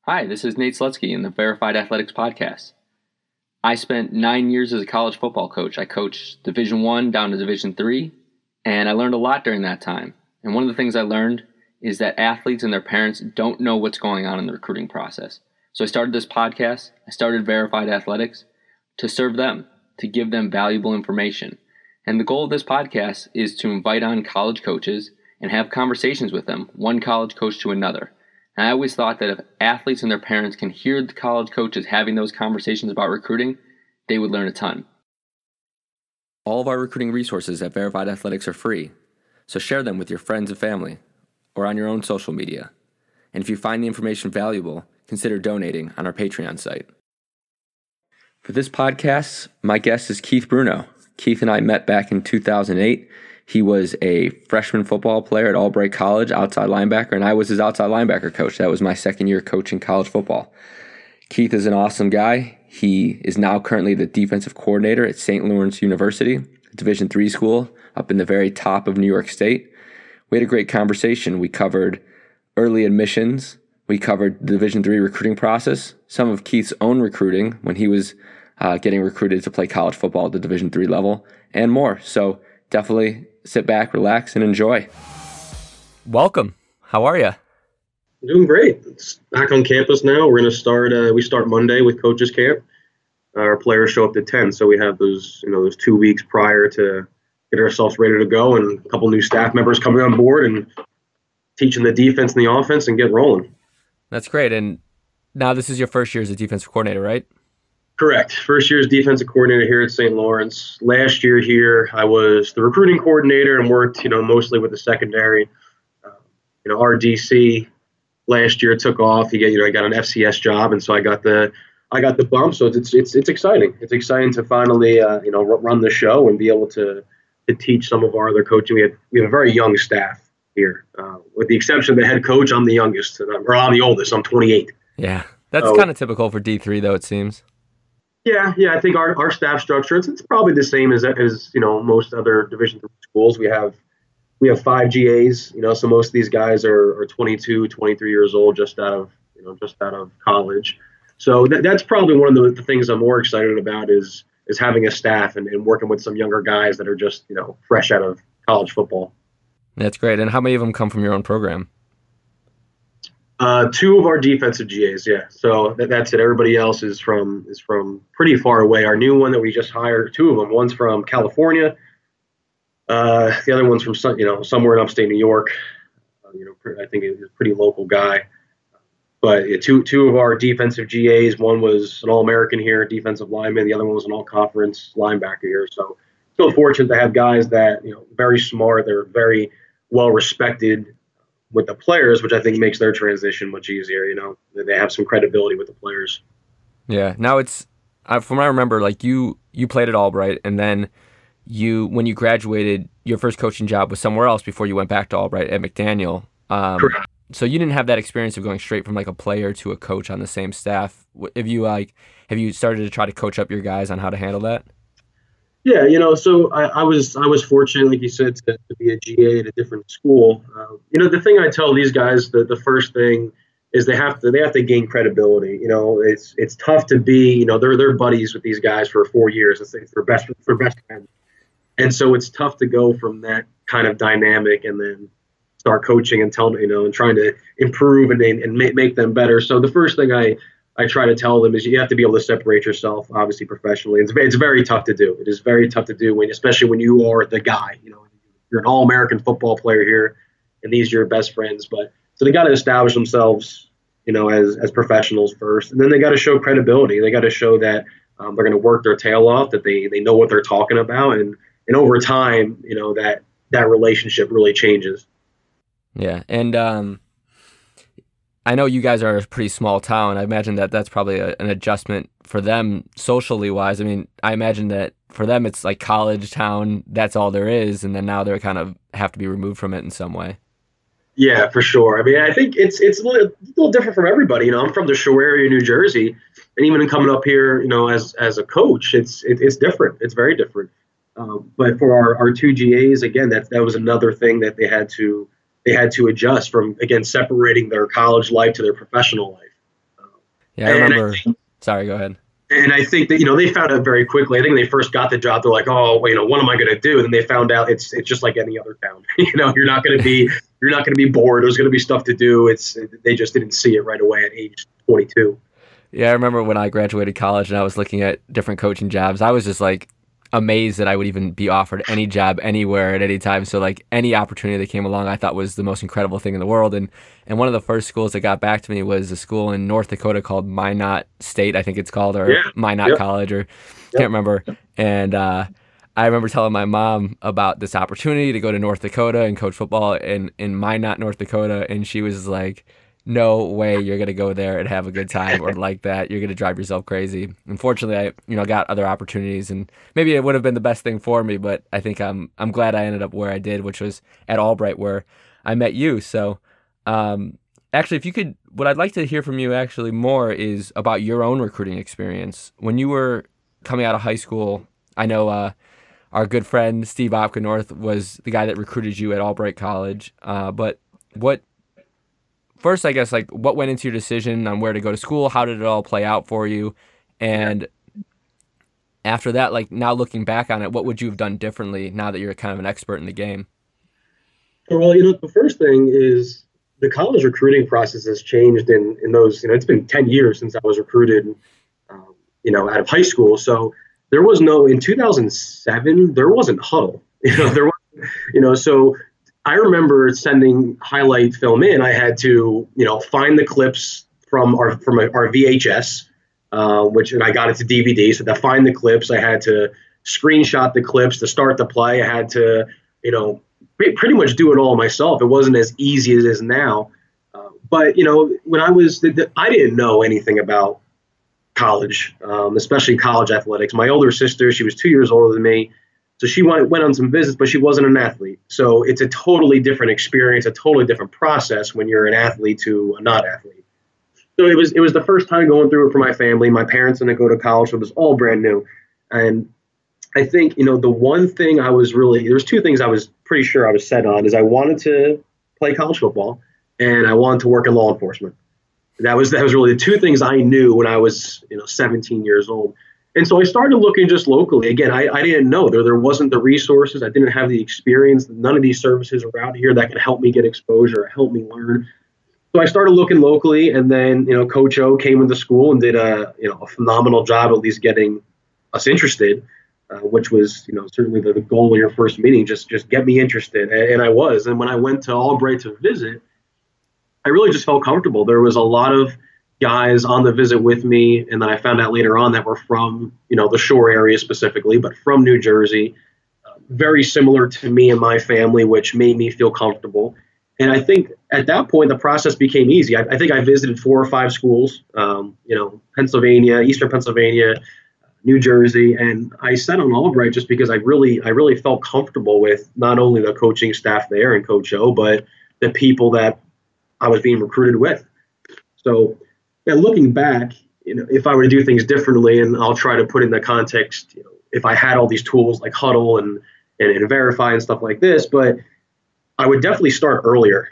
Hi, this is Nate Slutsky in the Verified Athletics Podcast. I spent 9 years as a college football coach. I coached Division I down to Division III, and I learned a lot during that time. And one of the things I learned is that athletes and their parents don't know what's going on in the recruiting process. So I started this podcast, I started Verified Athletics, to serve them, to give them valuable information. And the goal of this podcast is to invite on college coaches and have conversations with them, one college coach to another. And I always thought that if athletes and their parents can hear the college coaches having those conversations about recruiting, they would learn a ton. All of our recruiting resources at Verified Athletics are free, so share them with your friends and family or on your own social media. And if you find the information valuable, consider donating on our Patreon site. For this podcast, my guest is Keith Bruno. Keith and I met back in 2008. He was a freshman football player at Albright College, outside linebacker, and I was his outside linebacker coach. That was my second year coaching college football. Keith is an awesome guy. He is now currently the defensive coordinator at St. Lawrence University, a Division III school up in the very top of New York State. We had a great conversation. We covered early admissions. We covered the Division III recruiting process, some of Keith's own recruiting when he was getting recruited to play college football at the Division III level, and more. So definitely sit back, relax, and enjoy. Welcome. How are you? Doing great. It's back on campus now. We're going to start. We start Monday with coaches camp. Our players show up at 10, so we have those 2 weeks prior to get ourselves ready to go, and a couple new staff members coming on board and teaching the defense and the offense and get rolling. That's great. And now this is your first year as a defensive coordinator, right? Correct. First year as defensive coordinator here at St. Lawrence. Last year here, I was the recruiting coordinator and worked, mostly with the secondary. Our DC last year took off. I got an FCS job, and so I got the bump. So it's exciting. It's exciting to finally, run the show and be able to teach some of our other coaching. We have a very young staff here, with the exception of the head coach. I'm the youngest, I'm the oldest. I'm 28. Yeah, that's kind of typical for D3, though, it seems. Yeah. I think our staff structure, it's probably the same as most other Division III schools. We have 5 GAs, so most of these guys are 22, 23 years old, just out of college. So that's probably one of the things I'm more excited about is having a staff and working with some younger guys that are just, fresh out of college football. That's great. And how many of them come from your own program? 2 of our defensive GAs, yeah. So that's it. Everybody else is from pretty far away. Our new one that we just hired, 2 of them. One's from California. The other one's from somewhere in upstate New York. I think he's a pretty local guy. But two of our defensive GAs. One was an All-American here, defensive lineman. The other one was an All-Conference linebacker here. So still fortunate to have guys that very smart. They're very well respected with the players, which I think makes their transition much easier. They have some credibility with the players. Yeah. Now from what I remember, like you played at Albright, and then when you graduated, your first coaching job was somewhere else before you went back to Albright at McDaniel. Correct. So you didn't have that experience of going straight from like a player to a coach on the same staff. Have you started to try to coach up your guys on how to handle that? Yeah, so I was fortunate, like you said, to be a GA at a different school. The thing I tell these guys, the first thing is they have to gain credibility. It's tough to be, they're buddies with these guys for 4 years. It's for best friends, and so it's tough to go from that kind of dynamic and then start coaching and and trying to improve and make them better. So the first thing I try to tell them is you have to be able to separate yourself, obviously professionally. It's very tough to do. It is very tough to do, especially when you are the guy. You're an All-American football player here, and these are your best friends. But so they got to establish themselves, as professionals first, and then they got to show credibility. They got to show that they're going to work their tail off, that they know what they're talking about, and over time, that relationship really changes. Yeah, and I know you guys are a pretty small town. I imagine that's probably an adjustment for them socially wise. I mean, I imagine that for them it's like college town, that's all there is, and then now they're kind of have to be removed from it in some way. Yeah, for sure. I mean, I think it's a little different from everybody. I'm from the Shore area, New Jersey, and even coming up here, as a coach, it's different. It's very different. But for our 2 GAs, again, that was another thing that they had to adjust from, again, separating their college life to their professional life. Yeah, I remember. Sorry, go ahead. And I think that, they found out very quickly. I think when they first got the job, they're like, oh, well, what am I going to do? And then they found out it's just like any other town. You're not going to be bored. There's going to be stuff to do. They just didn't see it right away at age 22. Yeah, I remember when I graduated college and I was looking at different coaching jobs, I was just like amazed that I would even be offered any job anywhere at any time. So like any opportunity that came along, I thought was the most incredible thing in the world. And one of the first schools that got back to me was a school in North Dakota called Minot State, I think it's called, or Minot College, or can't remember. And I remember telling my mom about this opportunity to go to North Dakota and coach football in Minot, North Dakota. And she was like, no way you're going to go there and have a good time or like that. You're going to drive yourself crazy. Unfortunately, I got other opportunities, and maybe it would have been the best thing for me, but I think I'm glad I ended up where I did, which was at Albright, where I met you. So actually, if you could, what I'd like to hear from you actually more is about your own recruiting experience. When you were coming out of high school, I know our good friend Steve Opkenorth was the guy that recruited you at Albright College. But first, I guess, like, what went into your decision on where to go to school? How did it all play out for you? And after that, like, now looking back on it, what would you have done differently now that you're kind of an expert in the game? Well, the first thing is the college recruiting process has changed in those, it's been 10 years since I was recruited, out of high school. So there was in 2007, there wasn't Huddle, so I remember sending highlight film in. I had to, find the clips from our VHS, and I got it to DVD. So to find the clips, I had to screenshot the clips to start the play. I had to, pretty much do it all myself. It wasn't as easy as it is now. But when I was, I didn't know anything about college, especially college athletics. My older sister, she was 2 years older than me. So she went on some visits, but she wasn't an athlete. So it's a totally different experience, a totally different process when you're an athlete to a not athlete. So it was the first time going through it for my family. My parents didn't go to college, so it was all brand new. And I think, the one thing there's two things I was pretty sure I was set on is I wanted to play college football and I wanted to work in law enforcement. That was really the two things I knew when I was, 17 years old. And so I started looking just locally. Again, I didn't know. There wasn't the resources. I didn't have the experience. None of these services are out here that could help me get exposure, help me learn. So I started looking locally, and then, Coach O came into school and did a phenomenal job at least getting us interested, which was, certainly the goal of your first meeting, just get me interested. And I was. And when I went to Albright to visit, I really just felt comfortable. There was a lot of guys on the visit with me, and then I found out later on that were from, the Shore area specifically, but from New Jersey, very similar to me and my family, which made me feel comfortable. And I think at that point, the process became easy. I think I visited 4 or 5 schools, Pennsylvania, Eastern Pennsylvania, New Jersey, and I sat on Albright just because I really felt comfortable with not only the coaching staff there and Coach O, but the people that I was being recruited with. So, looking back, if I were to do things differently, and I'll try to put in the context, if I had all these tools like Huddle and Verify and stuff like this, but I would definitely start earlier.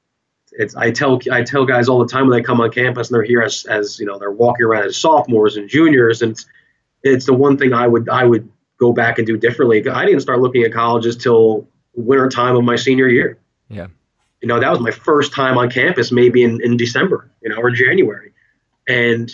I tell guys all the time when they come on campus and they're here as they're walking around as sophomores and juniors, and it's the one thing I would go back and do differently. I didn't start looking at colleges till winter time of my senior year. Yeah. That was my first time on campus, maybe in December, or January. And,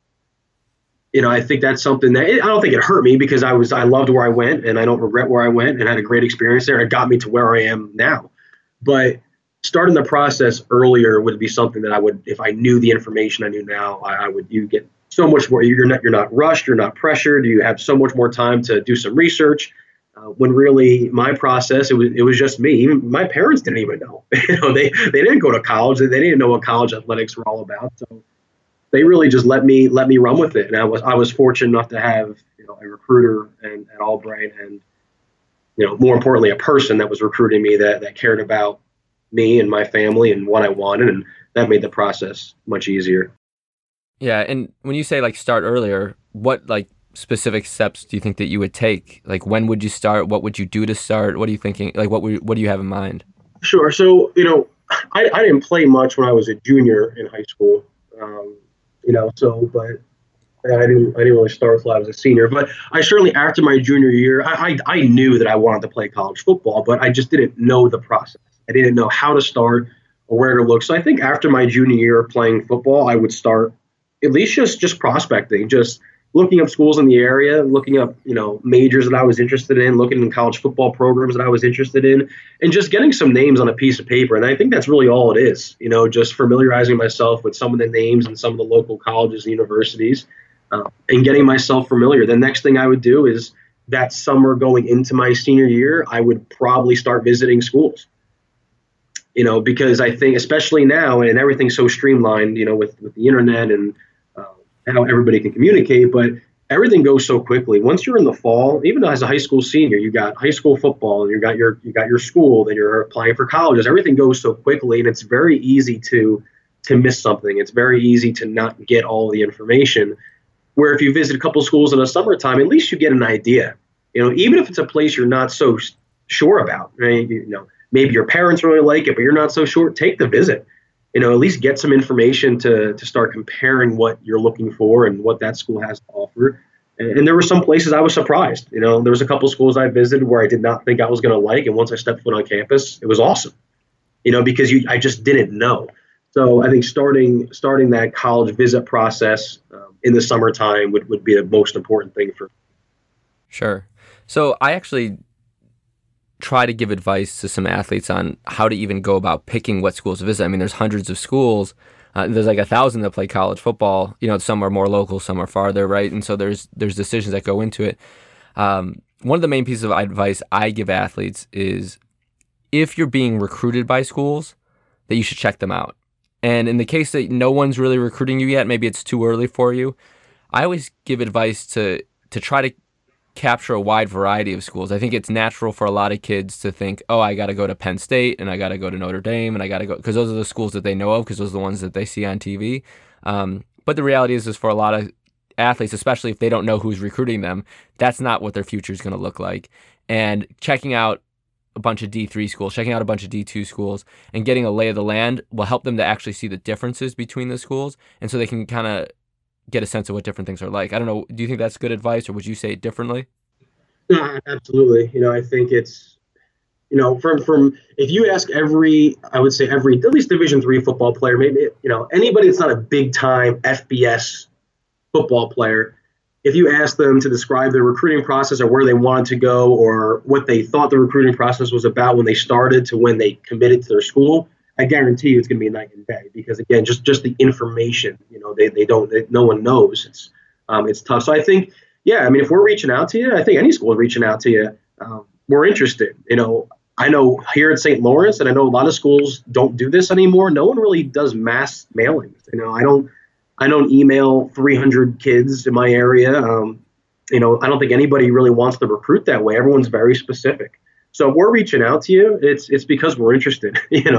I think that's something that I don't think it hurt me because I loved where I went and I don't regret where I went and had a great experience there. It got me to where I am now. But starting the process earlier would be something that I would, if I knew the information I knew now, you get so much more. You're not rushed. You're not pressured. You have so much more time to do some research. When really my process, it was just me. Even my parents didn't even know. They didn't go to college. They didn't know what college athletics were all about. So they really just let me run with it. And I was fortunate enough to have a recruiter at Albright, and more importantly, a person that was recruiting me that cared about me and my family and what I wanted, and that made the process much easier. Yeah, and when you say like start earlier, what like specific steps do you think that you would take? Like, when would you start? What would you do to start? What are you thinking? Like, what do you have in mind? Sure. So, I didn't play much when I was a junior in high school. So, but I didn't really start until I was a senior. But I certainly, after my junior year, I knew that I wanted to play college football, but I just didn't know the process. I didn't know how to start or where to look. So I think after my junior year of playing football, I would start at least just prospecting, just looking up schools in the area, looking up majors that I was interested in, looking in college football programs that I was interested in, and just getting some names on a piece of paper. And I think that's really all it is, just familiarizing myself with some of the names and some of the local colleges and universities, and getting myself familiar. The next thing I would do is that summer going into my senior year, I would probably start visiting schools. Because I think, especially now, and everything's so streamlined, with the internet and how everybody can communicate, but everything goes so quickly. Once you're in the fall, even as a high school senior, you got high school football, and you got your school, then you're applying for colleges. Everything goes so quickly, and it's very easy to miss something. It's very easy to not get all the information. Where if you visit a couple schools in the summertime, at least you get an idea. Even if it's a place you're not so sure about, right? Maybe your parents really like it, but you're not so sure. Take the visit. At least get some information to start comparing what you're looking for and what that school has to offer. And there were some places I was surprised. There was a couple schools I visited where I did not think I was going to like, and once I stepped foot on campus, it was awesome. Because I just didn't know. So I think starting that college visit process in the summertime would be the most important thing for me. Sure. So I actually try to give advice to some athletes on how to even go about picking what schools to visit. I mean, there's hundreds of schools. There's like 1,000 that play college football. Some are more local, some are farther, right? And so there's decisions that go into it. One of the main pieces of advice I give athletes is if you're being recruited by schools, that you should check them out. And in the case that no one's really recruiting you yet, maybe it's too early for you, I always give advice to try to capture a wide variety of schools. I think it's natural for a lot of kids to think, oh, I got to go to Penn State and I got to go to Notre Dame and I got to go, because those are the schools that they know of, because those are the ones that they see on TV. But the reality is for a lot of athletes, especially if they don't know who's recruiting them, that's not what their future is going to look like. And checking out a bunch of D3 schools, checking out a bunch of D2 schools, and getting a lay of the land will help them to actually see the differences between the schools. And so they can kind of get a sense of what different things are like. I don't know. Do you think that's good advice, or would you say it differently? Absolutely. I think it's, from if you ask I would say every at least Division III football player, maybe anybody that's not a big time FBS football player, if you ask them to describe their recruiting process or where they wanted to go or what they thought the recruiting process was about when they started to when they committed to their school, I guarantee you it's going to be night and day, because again, just the information, no one knows. It's tough. So I think, yeah, I mean, if we're reaching out to you, I think any school is reaching out to you. We're interested. I know here at St. Lawrence, and I know a lot of schools don't do this anymore. No one really does mass mailings. I don't email 300 kids in my area. I don't think anybody really wants to recruit that way. Everyone's very specific. So if we're reaching out to you, it's because we're interested,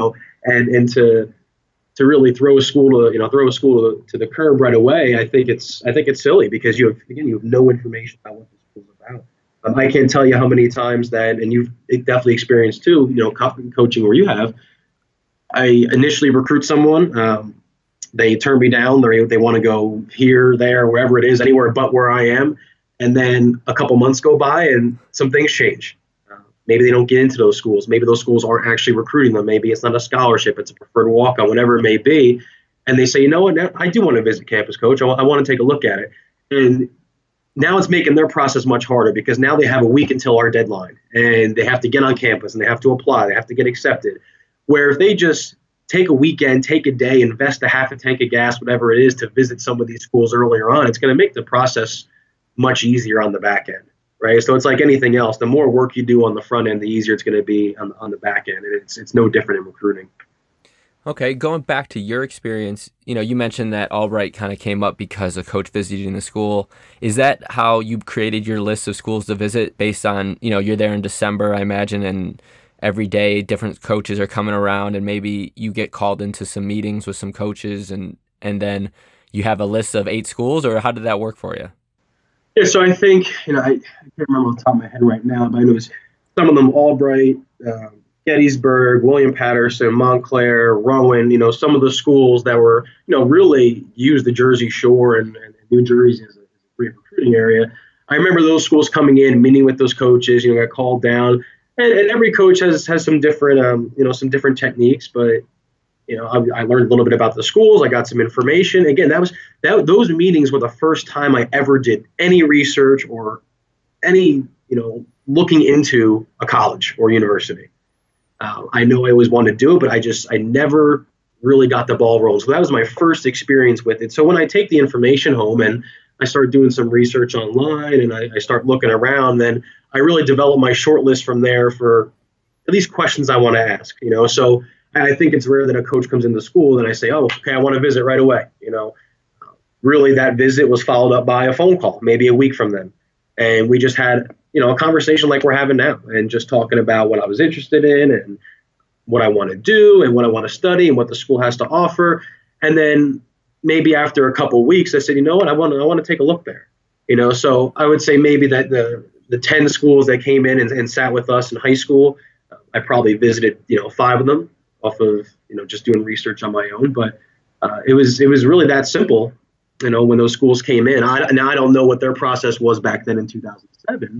and to really throw a school to the curb right away. I think it's silly, because you have no information about what the school's about. I can't tell you how many times that, and you've definitely experienced too, coaching where you have. I initially recruit someone, they turn me down. They want to go here, there, wherever it is, anywhere but where I am, and then a couple months go by and some things change. Maybe they don't get into those schools. Maybe those schools aren't actually recruiting them. Maybe it's not a scholarship. It's a preferred walk-on, whatever it may be. And they say, you know what, I do want to visit campus, coach. I want to take a look at it. And now it's making their process much harder, because now they have a week until our deadline, and they have to get on campus and they have to apply. They have to get accepted. Where if they just take a weekend, take a day, invest a half a tank of gas, whatever it is, to visit some of these schools earlier on, it's going to make the process much easier on the back end. Right. So it's like anything else. The more work you do on the front end, the easier it's going to be on the back end. And it's no different in recruiting. Okay. Going back to your experience, you mentioned that Albright kind of came up because a coach visited in the school. Is that how you created your list of schools to visit, based on, you're there in December, I imagine, and every day different coaches are coming around, and maybe you get called into some meetings with some coaches, and then you have a list of 8 schools, or how did that work for you? Yeah, so I think, I can't remember off the top of my head right now, but I know some of them Albright, Gettysburg, William Patterson, Montclair, Rowan, some of the schools that were, really used the Jersey Shore and New Jersey as a great recruiting area. I remember those schools coming in, meeting with those coaches, got called down. And every coach has some different, some different techniques, but I learned a little bit about the schools. I got some information. Again, those meetings were the first time I ever did any research or any, looking into a college or university. I know I always wanted to do it, but I never really got the ball rolling. So that was my first experience with it. So when I take the information home and I start doing some research online and I start looking around, then I really develop my short list from there for at least questions I want to ask. So I think it's rare that a coach comes into school and I say, oh, okay, I want to visit right away. Really that visit was followed up by a phone call, maybe a week from then. And we just had, a conversation like we're having now and just talking about what I was interested in and what I want to do and what I want to study and what the school has to offer. And then maybe after a couple of weeks, I said, you know what, I want to take a look there. So I would say maybe that the 10 schools that came in and sat with us in high school, I probably visited, 5 of them off of, just doing research on my own. But it was really that simple, when those schools came in. Now I don't know what their process was back then in 2007.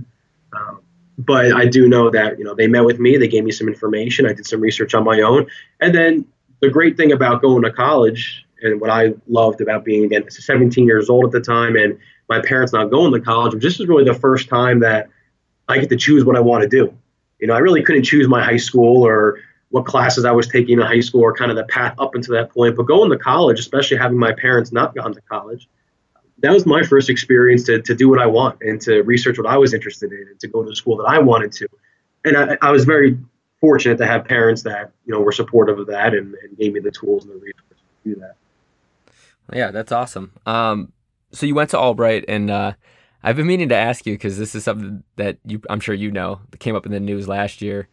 But I do know that, they met with me, they gave me some information, I did some research on my own. And then the great thing about going to college and what I loved about being, again, 17 years old at the time and my parents not going to college, this is really the first time that I get to choose what I want to do. I really couldn't choose my high school or what classes I was taking in high school or kind of the path up until that point. But going to college, especially having my parents not gone to college, that was my first experience to do what I want and to research what I was interested in and to go to the school that I wanted to. And I was very fortunate to have parents that, were supportive of that and gave me the tools and the resources to do that. Yeah, that's awesome. So you went to Albright, and I've been meaning to ask you because this is something that I'm sure that came up in the news last year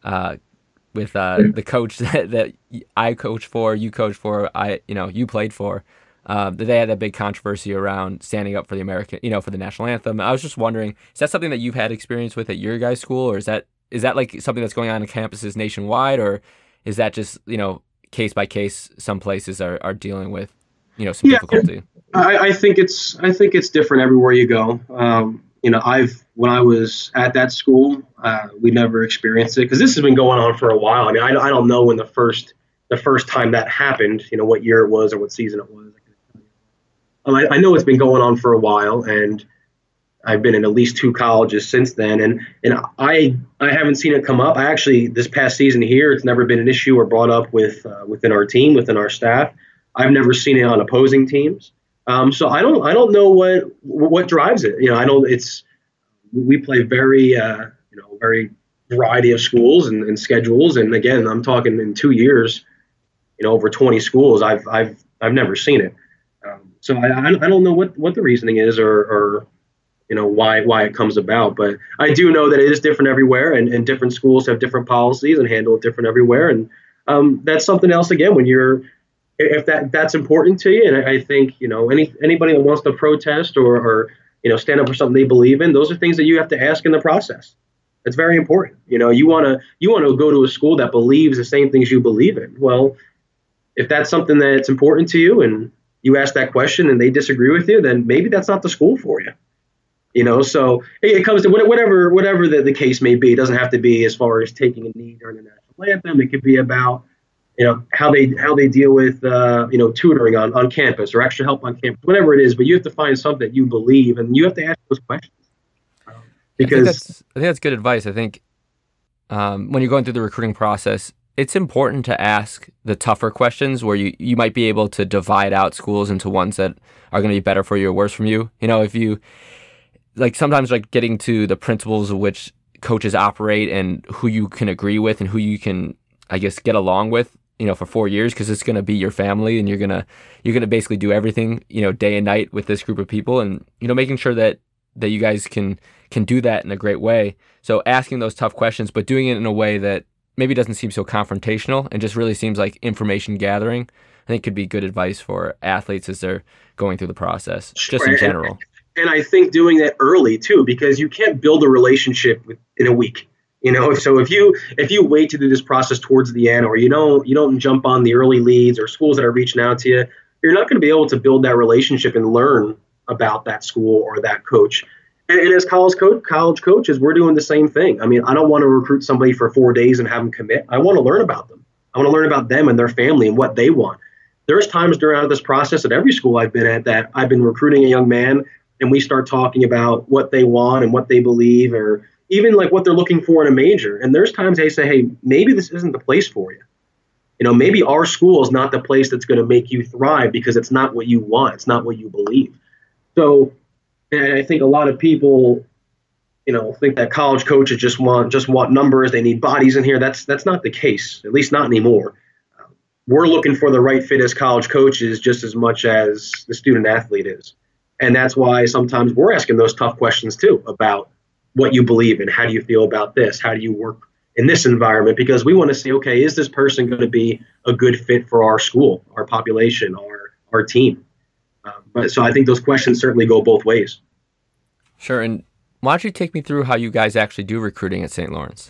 with the coach that I coached for, you coached for, you played for. They had that big controversy around standing up for the American, for the national anthem. I was just wondering, is that something that you've had experience with at your guys' school, or is that like something that's going on in campuses nationwide, or is that just, case by case, some places are dealing with, some difficulty? I think it's different everywhere you go. When I was at that school, we never experienced it because this has been going on for a while. I mean, I don't know when the first time that happened, what year it was or what season it was. I know it's been going on for a while, and I've been in at least 2 colleges since then, and I haven't seen it come up. I actually, this past season here, it's never been an issue or brought up within our team, within our staff. I've never seen it on opposing teams. So I don't know what drives it. We play very very variety of schools and schedules, and again, I'm talking in 2 years, over 20 schools. I've never seen it. So I don't know what the reasoning is or why it comes about, but I do know that it is different everywhere, and different schools have different policies and handle it different everywhere, and that's something else. Again, if that's important to you, and I think anybody that wants to protest or stand up for something they believe in, those are things that you have to ask in the process. It's very important. You want to go to a school that believes the same things you believe in. Well, if that's something that's important to you and you ask that question and they disagree with you, then maybe that's not the school for you. So it comes to whatever the case may be. It doesn't have to be as far as taking a knee during the national anthem. It could be about, how they deal with, tutoring on campus or extra help on campus, whatever it is. But you have to find something that you believe, and you have to ask those questions. Because I think that's good advice. I think when you're going through the recruiting process, it's important to ask the tougher questions where you might be able to divide out schools into ones that are going to be better for you or worse from you. If you sometimes getting to the principles of which coaches operate and who you can agree with and who you can, I guess, get along with, for 4 years, because it's going to be your family and you're going to basically do everything, day and night with this group of people, and, making sure that you guys can do that in a great way. So asking those tough questions, but doing it in a way that maybe doesn't seem so confrontational and just really seems like information gathering, I think could be good advice for athletes as they're going through the process, just in general. And I think doing that early too, because you can't build a relationship in a week. So if you wait to do this process towards the end, or you don't jump on the early leads or schools that are reaching out to you, you're not going to be able to build that relationship and learn about that school or that coach. And as college coaches, we're doing the same thing. I mean, I don't want to recruit somebody for 4 days and have them commit. I want to learn about them. I want to learn about them and their family and what they want. There's times throughout this process at every school I've been at that I've been recruiting a young man, and we start talking about what they want and what they believe, or even like what they're looking for in a major. And there's times they say, hey, maybe this isn't the place for you. Maybe our school is not the place that's going to make you thrive because it's not what you want. It's not what you believe. So, and I think a lot of people, think that college coaches just want numbers. They need bodies in here. That's not the case, at least not anymore. We're looking for the right fit as college coaches just as much as the student athlete is. And that's why sometimes we're asking those tough questions too about what you believe in. How do you feel about this? How do you work in this environment? Because we want to see, okay, is this person going to be a good fit for our school, our population, our team? So I think those questions certainly go both ways. Sure. And why don't you take me through how you guys actually do recruiting at St. Lawrence?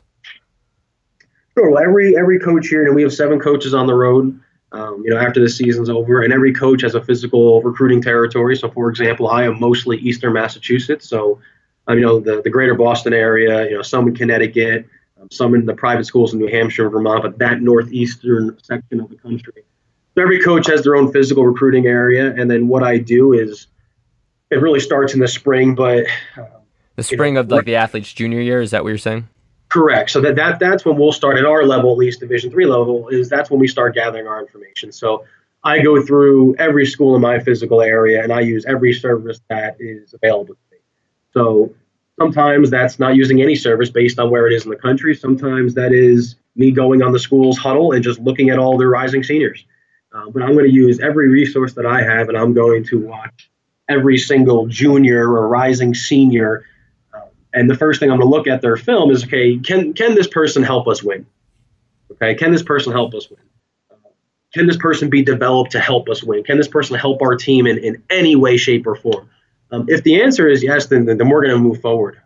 Sure. Well, every coach here, and we have 7 coaches on the road, after the season's over, and every coach has a physical recruiting territory. So, for example, I am mostly Eastern Massachusetts. So, the greater Boston area, some in Connecticut, some in the private schools in New Hampshire and Vermont, but that northeastern section of the country. So every coach has their own physical recruiting area. And then what I do is, it really starts in the spring, but the spring of like the athlete's junior year, is that what you're saying? Correct. So that's when we'll start at our level, at least Division III level, that's when we start gathering our information. So I go through every school in my physical area, and I use every service that is available to me. So sometimes that's not using any service based on where it is in the country. Sometimes that is me going on the school's huddle and just looking at all their rising seniors. But I'm going to use every resource that I have, and I'm going to watch every single junior or rising senior. And the first thing I'm going to look at their film is, okay, can this person help us win? Okay, can this person help us win? Can this person be developed to help us win? Can this person help our team in any way, shape, or form? If the answer is yes, then we're going to move forward.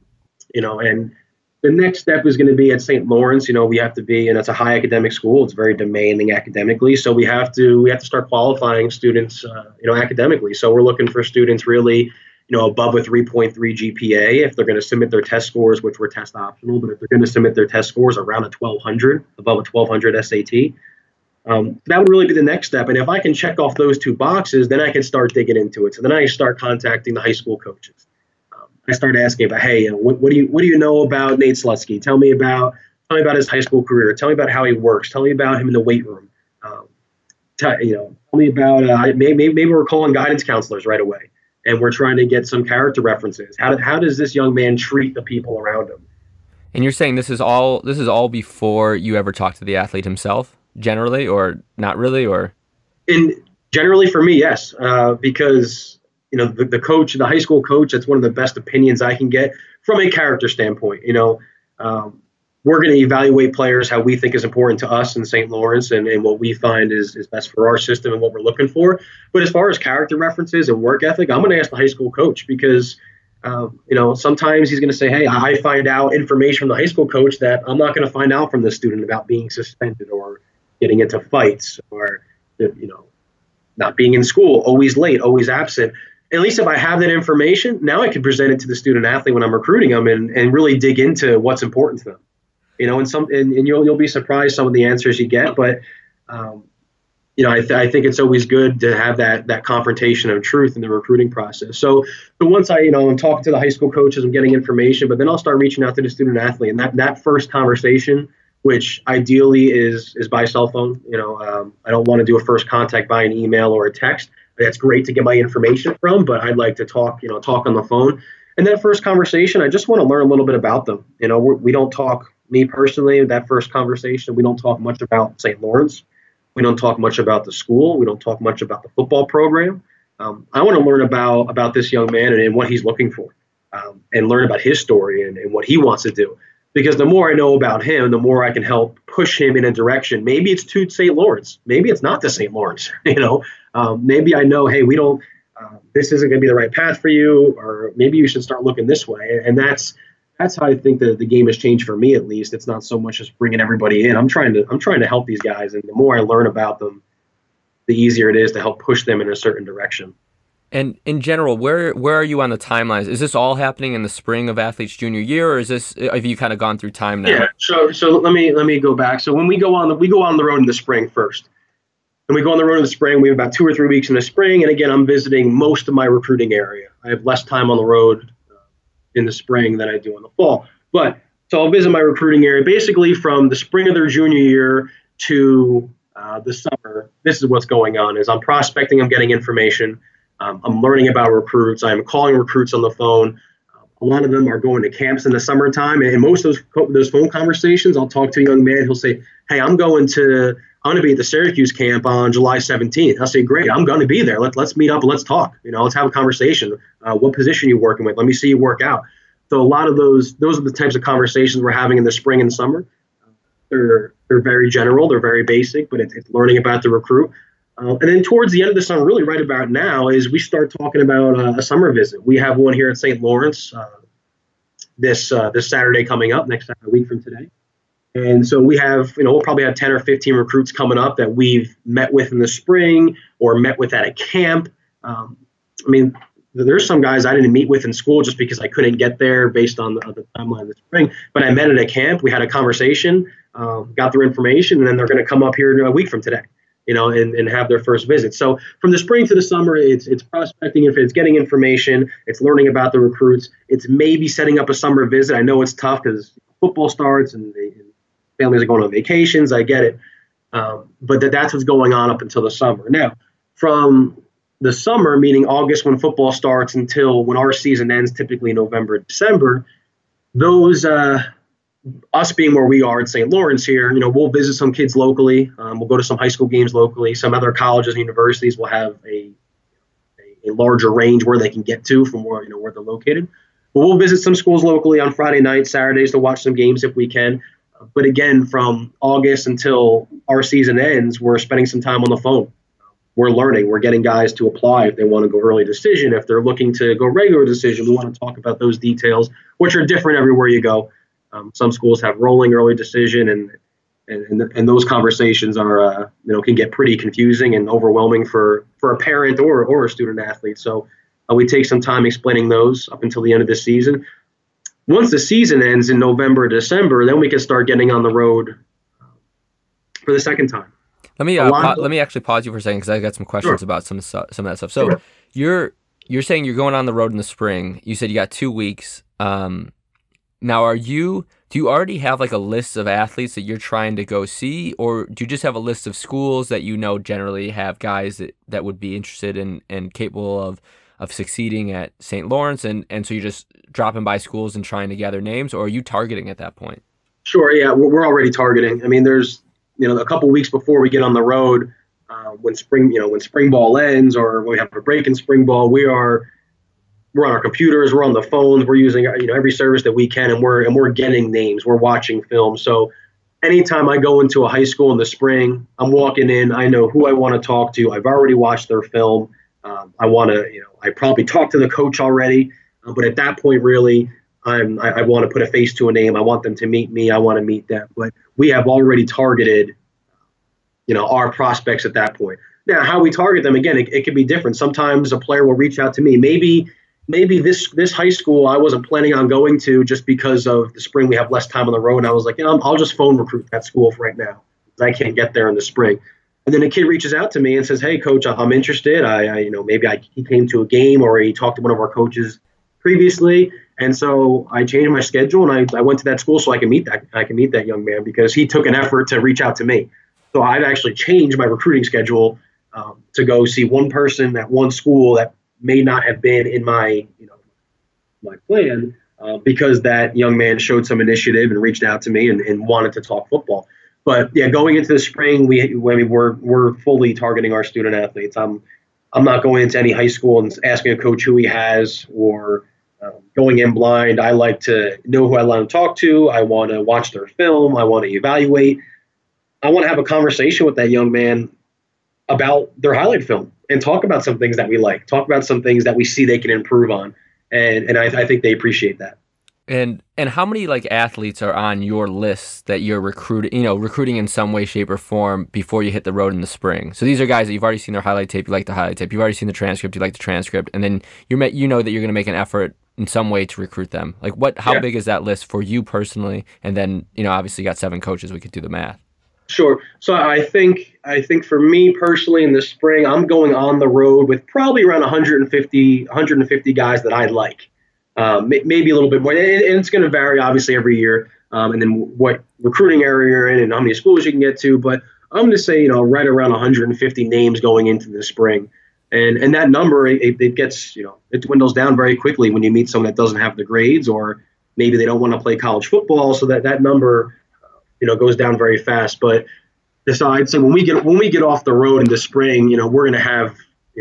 And the next step is going to be at St. Lawrence. We have to be, and it's a high academic school. It's very demanding academically. So we have to start qualifying students, academically. So we're looking for students really, above a 3.3 GPA if they're going to submit their test scores, which were test optional. But if they're going to submit their test scores around a 1200, above a 1200 SAT, that would really be the next step. And if I can check off those 2 boxes, then I can start digging into it. So then I start contacting the high school coaches. I start asking about, hey, what do you know about Nate Slutsky? Tell me about his high school career. Tell me about how he works. Tell me about him in the weight room. Tell me about maybe we're calling guidance counselors right away, and we're trying to get some character references. How does this young man treat the people around him? And you're saying this is all before you ever talk to the athlete himself, generally, or not really, or? Generally for me, yes, because the coach, the high school coach, that's one of the best opinions I can get from a character standpoint. We're going to evaluate players how we think is important to us in St. Lawrence and what we find is best for our system and what we're looking for. But as far as character references and work ethic, I'm going to ask the high school coach because, sometimes he's going to say, hey, I find out information from the high school coach that I'm not going to find out from the student about being suspended or getting into fights or, not being in school, always late, always absent. At least if I have that information, now I can present it to the student athlete when I'm recruiting them and really dig into what's important to them. And you'll be surprised some of the answers you get, but I think it's always good to have that confrontation of truth in the recruiting process. So once I'm talking to the high school coaches, I'm getting information, but then I'll start reaching out to the student athlete, and that first conversation, which ideally is by cell phone. I don't want to do a first contact by an email or a text. That's great to get my information from, but I'd like to talk on the phone. And that first conversation, I just want to learn a little bit about them. We don't talk. Me personally, that first conversation, we don't talk much about St. Lawrence. We don't talk much about the school. We don't talk much about the football program. I want to learn about this young man and what he's looking for, and learn about his story and what he wants to do. Because the more I know about him, the more I can help push him in a direction. Maybe it's to St. Lawrence. Maybe it's not to St. Lawrence. Maybe I know, hey, we don't. This isn't going to be the right path for you, or maybe you should start looking this way. And that's that's how I think the game has changed for me, at least. It's not so much just bringing everybody in. I'm trying to help these guys, and the more I learn about them, the easier it is to help push them in a certain direction. And in general, where are you on the timelines? Is this all happening in the spring of athletes' junior year, or have you kind of gone through time now? Yeah. So let me go back. So when we go on the road in the spring first, and we go on the road in the spring, we have about 2 or 3 weeks in the spring. And again, I'm visiting most of my recruiting area. I have less time on the road in the spring than I do in the fall. But so I'll visit my recruiting area basically from the spring of their junior year to the summer. This is what's going on: is I'm prospecting, I'm getting information. I'm learning about recruits. I'm calling recruits on the phone. A lot of them are going to camps in the summertime, and most of those phone conversations, I'll talk to a young man. He'll say, "Hey, I'm going to be at the Syracuse camp on July 17th." I'll say, "Great, I'm going to be there. Let's meet up and let's talk. Let's have a conversation. What position are you working with? Let me see you work out." So a lot of those are the types of conversations we're having in the spring and summer. They're very general. They're very basic, but it's learning about the recruit. And then towards the end of the summer, really right about now, is we start talking about a summer visit. We have one here at St. Lawrence this Saturday coming up, next week from today. And so we have, we'll probably have 10 or 15 recruits coming up that we've met with in the spring or met with at a camp. There's some guys I didn't meet with in school just because I couldn't get there based on the timeline of the spring. But I met at a camp. We had a conversation, got their information, and then they're going to come up here a week from today. And have their first visit. So from the spring to the summer, it's prospecting, if it's getting information, it's learning about the recruits, it's maybe setting up a summer visit. I know it's tough because football starts and families are going on vacations. I get it. But that's what's going on up until the summer. Now, from the summer, meaning August when football starts until when our season ends, typically November, December, those us being where we are at St. Lawrence here, we'll visit some kids locally. We'll go to some high school games locally. Some other colleges and universities will have a larger range where they can get to from where they're located. But we'll visit some schools locally on Friday nights, Saturdays to watch some games if we can. But again, from August until our season ends, we're spending some time on the phone. We're learning. We're getting guys to apply if they want to go early decision. If they're looking to go regular decision, we want to talk about those details, which are different everywhere you go. Some schools have rolling early decision, and those conversations are can get pretty confusing and overwhelming for a parent or a student athlete. So we take some time explaining those up until the end of the season. Once the season ends in November, December, then we can start getting on the road for the second time. Let me actually pause you for a second because I got some questions about some of that stuff. So you're saying you're going on the road in the spring. You said you got 2 weeks. Now, do you already have like a list of athletes that you're trying to go see, or do you just have a list of schools that generally have guys that would be interested in and capable of succeeding at St. Lawrence, and so you're just dropping by schools and trying to gather names, or are you targeting at that point? Sure, yeah, we're already targeting. There's a couple weeks before we get on the road, when spring ball ends or when we have a break in spring ball, we're on our computers, we're on the phones, we're using every service that we can, and we're getting names, we're watching film. So anytime I go into a high school in the spring, I'm walking in, I know who I want to talk to. I've already watched their film. I probably talked to the coach already, but at that point, really, I want to put a face to a name. I want them to meet me. I want to meet them. But we have already targeted, our prospects at that point. Now, how we target them, again, it could be different. Sometimes a player will reach out to me. Maybe this high school I wasn't planning on going to just because of the spring. We have less time on the road. And I was like, I'll just phone recruit that school for right now. I can't get there in the spring. And then a kid reaches out to me and says, "Hey, coach, I'm interested. He came to a game or he talked to one of our coaches previously. And so I changed my schedule and I went to that school so I can meet that young man because he took an effort to reach out to me. So I've actually changed my recruiting schedule to go see one person at one school that may not have been in my plan because that young man showed some initiative and reached out to me and wanted to talk football. But yeah, going into the spring, we're fully targeting our student athletes. I'm not going into any high school and asking a coach who he has or going in blind. I like to know who I want to talk to. I want to watch their film. I want to evaluate. I want to have a conversation with that young man about their highlight film and talk about some things that we like, talk about some things that we see they can improve on. And I think they appreciate that. And how many like athletes are on your list that you're recruiting in some way, shape, or form before you hit the road in the spring? So these are guys that you've already seen their highlight tape, you like the highlight tape, you've already seen the transcript, you like the transcript, and then you know that you're going to make an effort in some way to recruit them. Like how big is that list for you personally? And then, obviously you got 7 coaches, we could do the math. Sure. So I think for me personally in the spring, I'm going on the road with probably around 150 guys that I like. Maybe a little bit more, and it's going to vary obviously every year, and then what recruiting area you're in and how many schools you can get to. But I'm going to say, right around 150 names going into the spring, and that number it gets, it dwindles down very quickly when you meet someone that doesn't have the grades, or maybe they don't want to play college football, so that number, goes down very fast. But so I'd say when we get off the road in the spring, we're going to have,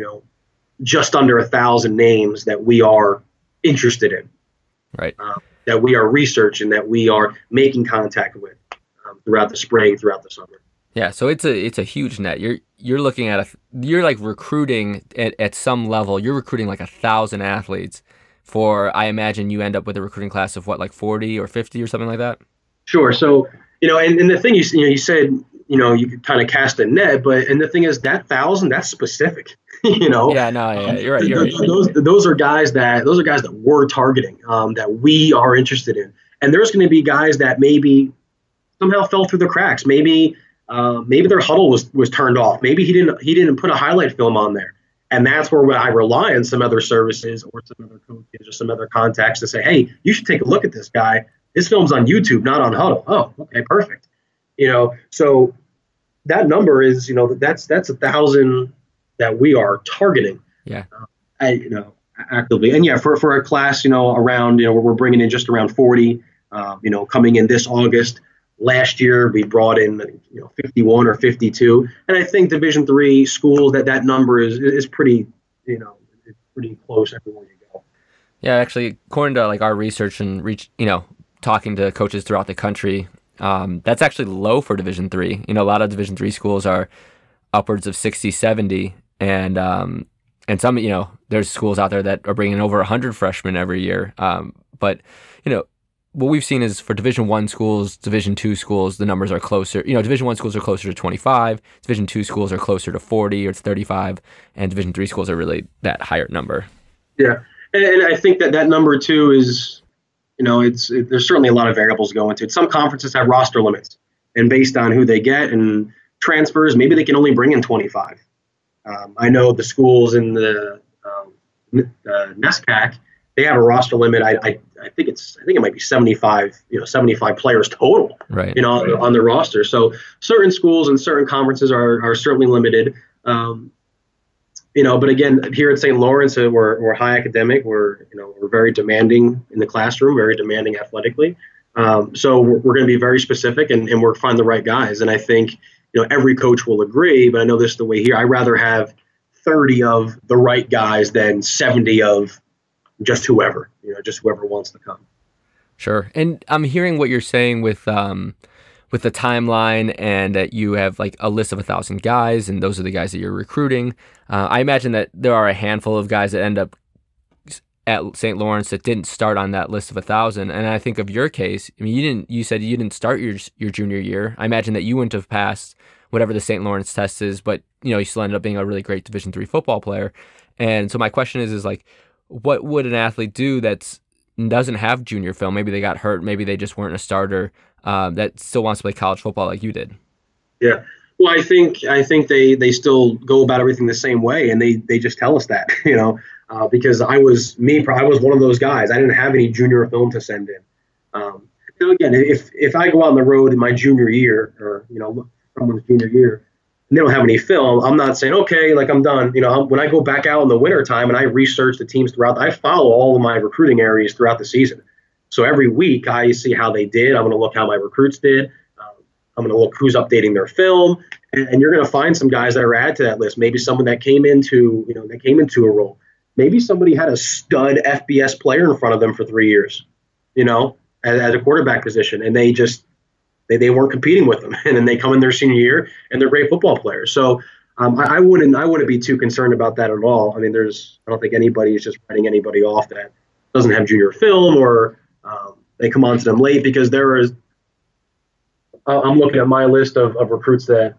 just under 1,000 names that we are interested in, right? That we are researching, that we are making contact with throughout the spring, throughout the summer. Yeah, so it's a huge net. You're looking at you're like recruiting at some level. You're recruiting like 1,000 athletes for. I imagine you end up with a recruiting class of what, like 40 or 50 or something like that. Sure. So and the thing you said, you could kind of cast a net, and the thing is that 1,000, that's specific. Yeah, no, yeah, you're right. Those are guys that we're targeting, that we are interested in, and there's going to be guys that maybe somehow fell through the cracks. Maybe their huddle was turned off. Maybe he didn't put a highlight film on there, and that's where I rely on some other services or some other coaches or some other contacts to say, hey, you should take a look at this guy. His film's on YouTube, not on Huddle. Oh, okay, perfect. So that number is, that's 1,000 that we are targeting. Yeah. Actively. And yeah, for a class, around, we're bringing in just around 40, coming in this August. Last year, we brought in, 51 or 52. And I think Division III schools, that number is pretty, it's pretty close everywhere you go. Yeah, actually, according to like our research and talking to coaches throughout the country, that's actually low for Division III. A lot of Division III schools are upwards of 60, 70, and some, there's schools out there that are bringing over 100 freshmen every year. But what we've seen is for Division I schools, Division II schools, the numbers are closer. Division I schools are closer to 25, Division II schools are closer to 40 or 35, and Division III schools are really that higher number. Yeah, and I think that number too is, there's certainly a lot of variables going into it. Some conferences have roster limits, and based on who they get and transfers, maybe they can only bring in 25. I know the schools in the NESCAC, they have a roster limit. I think it might be 75 players total, right? On the roster. So certain schools and certain conferences are certainly limited. But again, here at St. Lawrence, we're high academic. We're very demanding in the classroom, very demanding athletically. So we're going to be very specific and we're find the right guys. And I think, every coach will agree, but I know this is the way here. I'd rather have 30 of the right guys than 70 of just whoever wants to come. Sure. And I'm hearing what you're saying with the timeline and that you have like a list of 1,000 guys and those are the guys that you're recruiting. I imagine that there are a handful of guys that end up at St. Lawrence that didn't start on that list of 1,000. And I think of your case, you said you didn't start your junior year. I imagine that you wouldn't have passed whatever the St. Lawrence test is, but you still ended up being a really great Division III football player. And so my question is like, what would an athlete do that doesn't have junior film? Maybe they got hurt. Maybe they just weren't a starter, that still wants to play college football like you did. Yeah. Well, I think they still go about everything the same way, and they just tell us that, because I was one of those guys. I didn't have any junior film to send in. So again, if I go out on the road in my junior year, or someone's junior year, and they don't have any film, I'm not saying okay, like I'm done. When I go back out in the winter time and I research the teams throughout, I follow all of my recruiting areas throughout the season. So every week I see how they did. I'm going to look how my recruits did. I'm going to look who's updating their film, and you're going to find some guys that are added to that list. Maybe someone that came into a role. Maybe somebody had a stud FBS player in front of them for 3 years, as a quarterback position, and they weren't competing with them, and then they come in their senior year and they're great football players. So I wouldn't be too concerned about that at all. I mean, I don't think anybody is just writing anybody off that doesn't have junior film or they come onto them late because I'm looking at my list of recruits that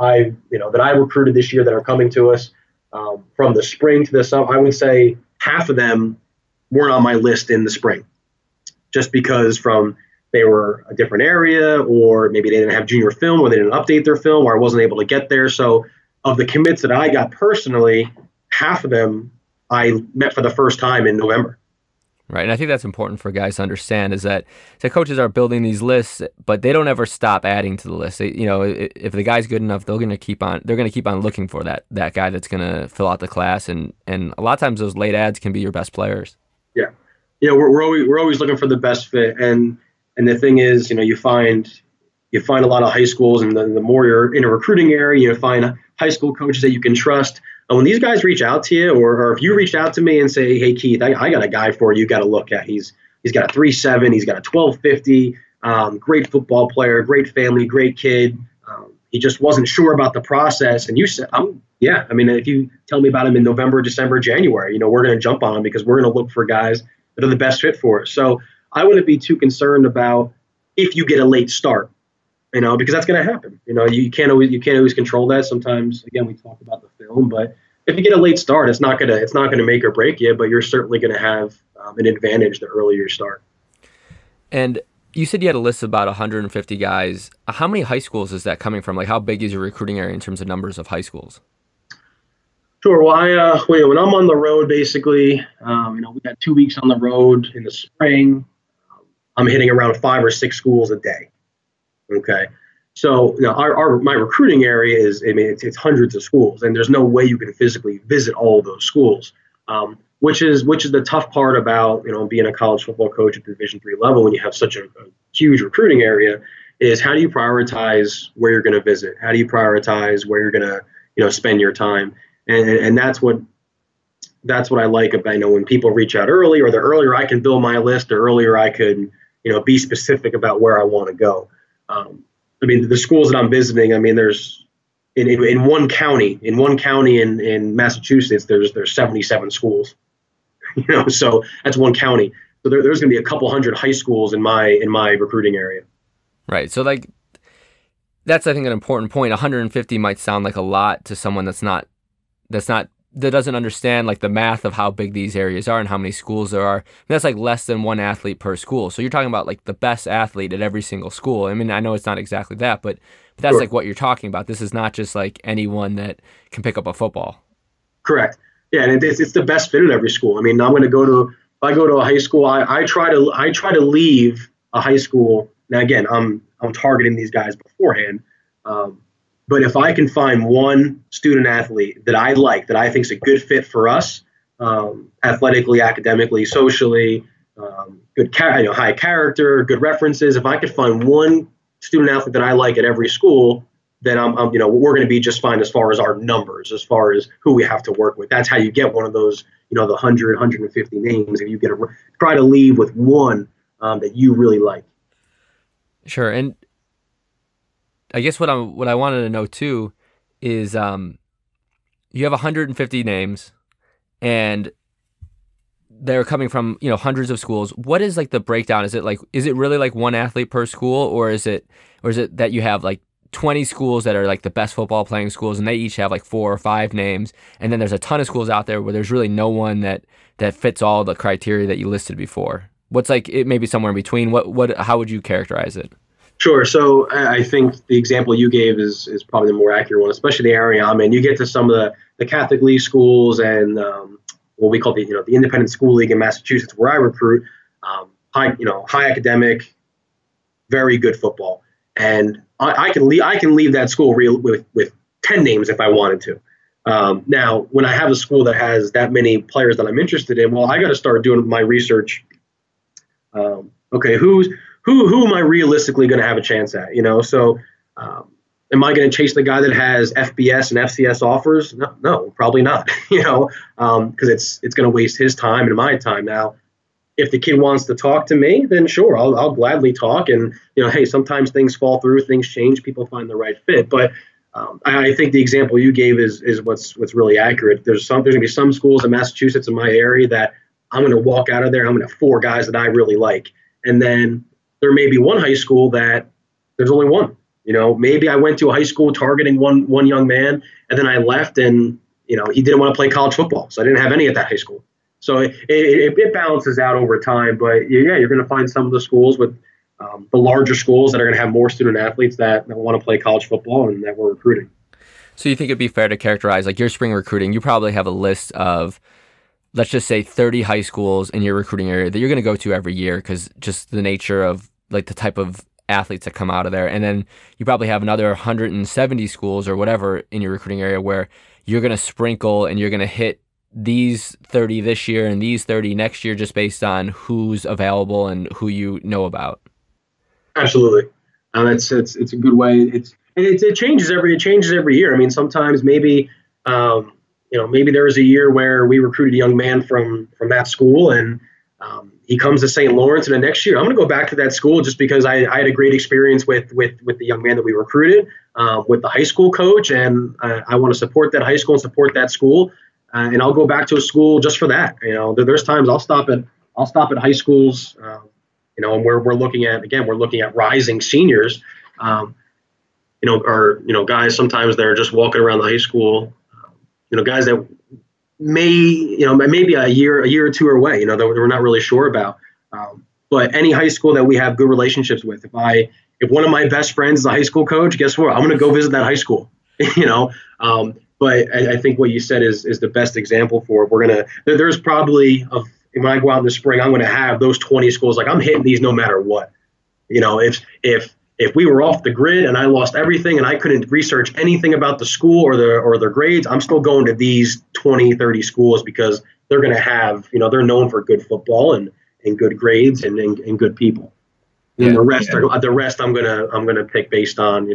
I recruited this year that are coming to us from the spring to the summer. I would say half of them weren't on my list in the spring, just because they were a different area, or maybe they didn't have junior film, or they didn't update their film, or I wasn't able to get there. So of the commits that I got personally, half of them I met for the first time in November. Right, and I think that's important for guys to understand is that coaches are building these lists, but they don't ever stop adding to the list. If the guy's good enough, they're going to keep on looking for that guy that's going to fill out the class, and a lot of times those late ads can be your best players. Yeah, we're always looking for the best fit, and the thing is, you find a lot of high schools, and the more you're in a recruiting area, you find high school coaches that you can trust. And when these guys reach out to you, or if you reach out to me and say, "Hey Keith, I got a guy for you got to look at. He's got a 3.7, he's got a 1250, great football player, great family, great kid. He just wasn't sure about the process." And you said, "Yeah, I mean, if you tell me about him in November, December, January, we're going to jump on him because we're going to look for guys that are the best fit for us." So I wouldn't be too concerned about if you get a late start, because that's going to happen. You can't always control that. Sometimes, again, we talk about the film, but if you get a late start, it's not gonna make or break you, but you're certainly going to have an advantage the earlier you start. And you said you had a list of about 150 guys. How many high schools is that coming from? Like, how big is your recruiting area in terms of numbers of high schools? Sure. Well, when I'm on the road, basically, we got 2 weeks on the road in the spring. I'm hitting around 5 or 6 schools a day. Okay. So my recruiting area it's hundreds of schools, and there's no way you can physically visit all of those schools, which is the tough part about being a college football coach at the Division III level when you have such a huge recruiting area. Is how do you prioritize where you're going to visit? How do you prioritize where you're going to spend your time? And that's what I like about when people reach out early, or the earlier I can build my list, the earlier I could be specific about where I want to go. The schools that I'm visiting, there's in one county in Massachusetts, there's 77 schools, so that's one county. So there's going to be a couple hundred high schools in my recruiting area. Right. So that's, I think, an important point. 150 might sound like a lot to someone that doesn't understand like the math of how big these areas are and how many schools there are. That's like less than one athlete per school. So you're talking about like the best athlete at every single school. I know it's not exactly that, but that's sure. Like what you're talking about. This is not just like anyone that can pick up a football. Correct. Yeah, and it's the best fit at every school. I'm going to if I go to a high school, I try to leave a high school. Now again, I'm targeting these guys beforehand. But if I can find one student athlete that I like, that I think is a good fit for us, athletically, academically, socially, good, high character, good references. If I could find one student athlete that I like at every school, then we're going to be just fine as far as our numbers, as far as who we have to work with. That's how you get one of those, the 100, 150 names. If you try to leave with one that you really like. Sure, and I guess what I wanted to know too is you have 150 names, and they're coming from hundreds of schools. What is like the breakdown? Is it really like one athlete per school, or is it that you have like 20 schools that are like the best football playing schools, and they each have like 4 or 5 names, and then there's a ton of schools out there where there's really no one that fits all the criteria that you listed before? What's like it may be somewhere in between. How would you characterize it? Sure. So I think the example you gave is probably the more accurate one, especially the area I'm in. You get to some of the Catholic League schools and what we call the Independent School League in Massachusetts, where I recruit. High academic, very good football, and I can leave that school with 10 names if I wanted to. Now, when I have a school that has that many players that I'm interested in, well, I got to start doing my research. Okay, who am I realistically going to have a chance at? So am I going to chase the guy that has FBS and FCS offers? No, probably not. Because it's going to waste his time and my time. Now, if the kid wants to talk to me, then sure, I'll gladly talk. And hey, sometimes things fall through, things change, people find the right fit. But I think the example you gave is what's really accurate. There's going to be some schools in Massachusetts in my area that I'm going to walk out of there. I'm going to have 4 guys that I really like. And then there may be one high school that there's only one. Maybe I went to a high school targeting one young man, and then I left, and he didn't want to play college football, so I didn't have any at that high school. So it balances out over time. But yeah, you're going to find some of the schools with the larger schools that are going to have more student athletes that want to play college football and that we're recruiting. So you think it'd be fair to characterize, like, your spring recruiting, you probably have a list of, let's just say, 30 high schools in your recruiting area that you're going to go to every year because just the nature of, like, the type of athletes that come out of there. And then you probably have another 170 schools or whatever in your recruiting area where you're going to sprinkle and you're going to hit these 30 this year and these 30 next year just based on who's available and who you know about. Absolutely. It's a good way. It changes every year. I mean, sometimes maybe maybe there was a year where we recruited a young man from that school, and he comes to St. Lawrence, and the next year I'm going to go back to that school just because I had a great experience with the young man that we recruited, with the high school coach, and I want to support that high school and support that school, and I'll go back to a school just for that. There's times I'll stop at high schools, and we're looking at rising seniors, guys sometimes they're just walking around the high school, guys that maybe a year or two away, that we're not really sure about. But any high school that we have good relationships with, if one of my best friends is a high school coach, guess what? I'm going to go visit that high school, But I think what you said is the best example for it. There's probably, when I go out in the spring, I'm going to have those 20 schools. Like, I'm hitting these no matter what. If we were off the grid and I lost everything and I couldn't research anything about the school or their grades, I'm still going to these 20, 30 schools because they're going to have, they're known for good football and good grades and good people. And the rest I'm gonna pick based on,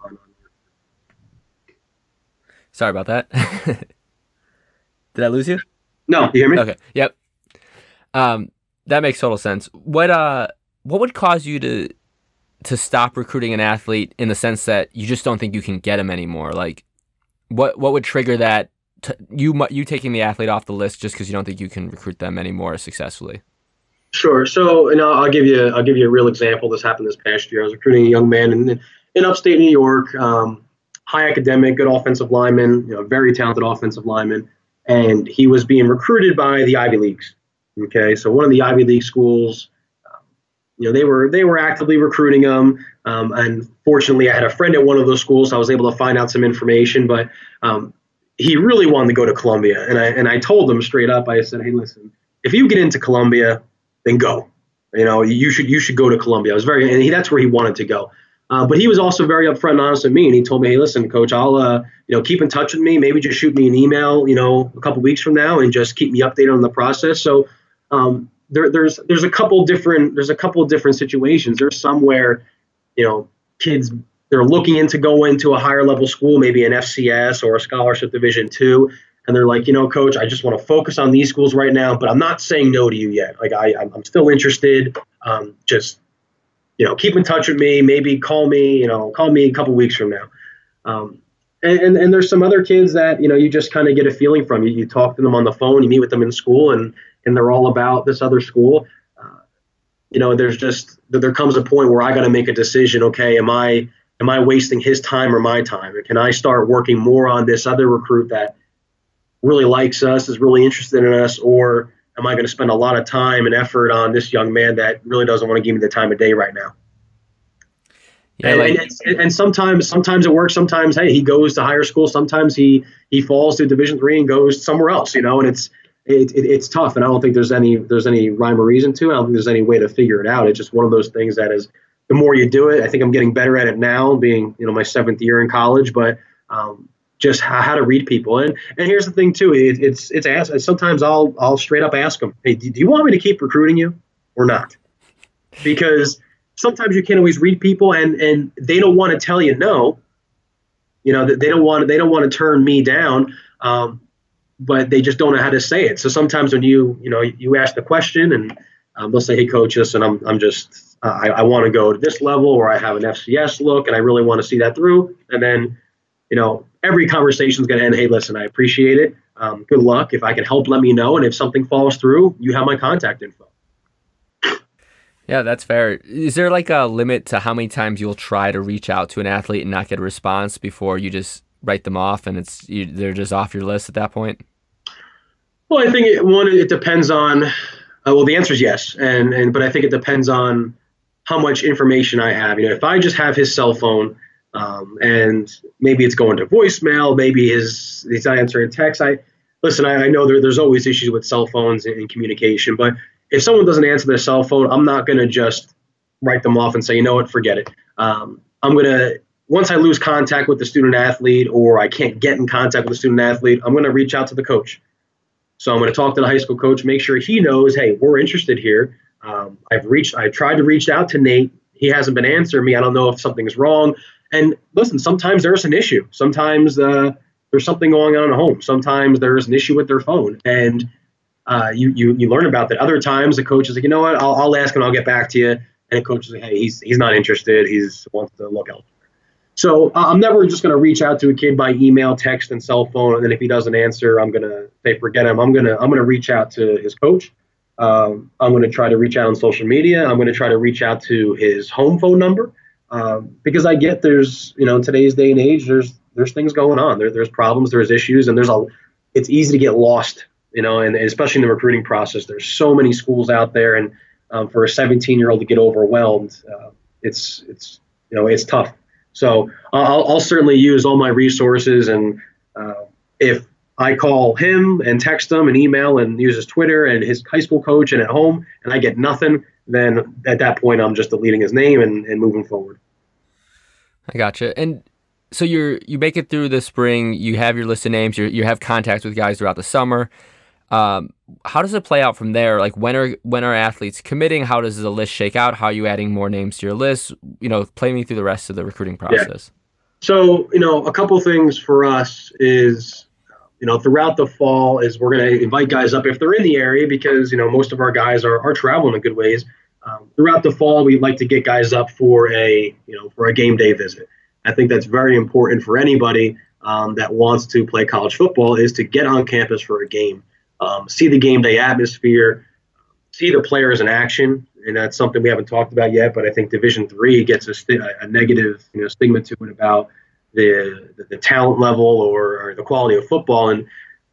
Sorry about that. Did I lose you? No, you hear me? Okay. Yep. That makes total sense. What would cause you to stop recruiting an athlete in the sense that you just don't think you can get him anymore? Like, what would trigger that? You taking the athlete off the list just because you don't think you can recruit them anymore successfully? Sure. So, I'll give you a real example. This happened this past year. I was recruiting a young man in upstate New York, high academic, good offensive lineman, very talented offensive lineman, and he was being recruited by the Ivy Leagues. Okay, so one of the Ivy League schools, they were actively recruiting him. And fortunately, I had a friend at one of those schools, so I was able to find out some information. But he really wanted to go to Columbia, and I told him straight up. I said, "Hey, listen, if you get into Columbia, then go. You should go to Columbia." That's where he wanted to go. But he was also very upfront and honest with me, and he told me, "Hey, listen, Coach, I'll keep in touch with me. Maybe just shoot me an email, a couple weeks from now, and just keep me updated on the process." So there's a couple different situations. There's some where kids, they're looking into go into a higher level school, maybe an FCS or a scholarship Division II. And they're like, Coach, I just want to focus on these schools right now, but I'm not saying no to you yet. Like, I'm still interested. Just, keep in touch with me. Maybe call me a couple weeks from now. And there's some other kids that, you just kind of get a feeling from. You talk to them on the phone, you meet with them in school, and they're all about this other school. There comes a point where I got to make a decision. Okay, am I wasting his time or my time? Or can I start working more on this other recruit that really likes us, is really interested in us, or am I going to spend a lot of time and effort on this young man that really doesn't want to give me the time of day right now? Yeah, and sometimes it works. Sometimes, hey, he goes to higher school. Sometimes he falls to Division III and goes somewhere else. And it's tough. And I don't think there's any rhyme or reason to it. I don't think there's any way to figure it out. It's just one of those things that is, the more you do it, I think I'm getting better at it now, being my 7th year in college. But just how to read people. And here's the thing too. It's sometimes I'll straight up ask them, hey, do you want me to keep recruiting you or not? Because sometimes you can't always read people, and they don't want to tell you no. They don't want to turn me down, but they just don't know how to say it. So sometimes when you ask the question, and they'll say, hey, Coach, listen, I want to go to this level, or I have an FCS look, and I really want to see that through. And then every conversation is going to end, hey, listen, I appreciate it. Good luck. If I can help, let me know. And if something falls through, you have my contact info. Yeah, that's fair. Is there like a limit to how many times you'll try to reach out to an athlete and not get a response before you just write them off and they're just off your list at that point? Well, I think it depends on. Well, the answer is yes, but I think it depends on how much information I have. If I just have his cell phone, and maybe it's going to voicemail, maybe he's not answering text. I know there's always issues with cell phones and communication, but if someone doesn't answer their cell phone, I'm not going to just write them off and say, you know what, forget it. I'm going to, once I lose contact with the student athlete or I can't get in contact with the student athlete, I'm going to reach out to the coach. So I'm going to talk to the high school coach, make sure he knows, hey, we're interested here. I've tried to reach out to Nate. He hasn't been answering me. I don't know if something's wrong. And listen, sometimes there's an issue. Sometimes there's something going on at home. Sometimes there's an issue with their phone. And you learn about that. Other times the coach is like, you know what, I'll ask and I'll get back to you. And the coach is like, hey, he's not interested. He wants to look elsewhere. So I'm never just going to reach out to a kid by email, text, and cell phone. And then if he doesn't answer, I'm going to say, forget him. I'm going to reach out to his coach. I'm going to try to reach out on social media. I'm going to try to reach out to his home phone number because I get there's, in today's day and age, there's things going on. There's problems, there's issues, and it's easy to get lost, and especially in the recruiting process. There's so many schools out there, and for a 17-year-old to get overwhelmed, it's tough. So I'll certainly use all my resources, and if I call him and text him and email and use his Twitter and his high school coach and at home, and I get nothing, then at that point I'm just deleting his name and moving forward. I gotcha. And so you make it through the spring, you have your list of names, you have contacts with guys throughout the summer. How does it play out from there? Like when are athletes committing? How does the list shake out? How are you adding more names to your list? Play me through the rest of the recruiting process. Yeah. So, a couple things for us is, throughout the fall is we're going to invite guys up if they're in the area because, most of our guys are traveling a good ways. Throughout the fall, we'd like to get guys up for a game day visit. I think that's very important for anybody that wants to play college football is to get on campus for a game. See the game day atmosphere, see the players in action, and that's something we haven't talked about yet. But I think Division III gets a negative stigma to it about the talent level or the quality of football. And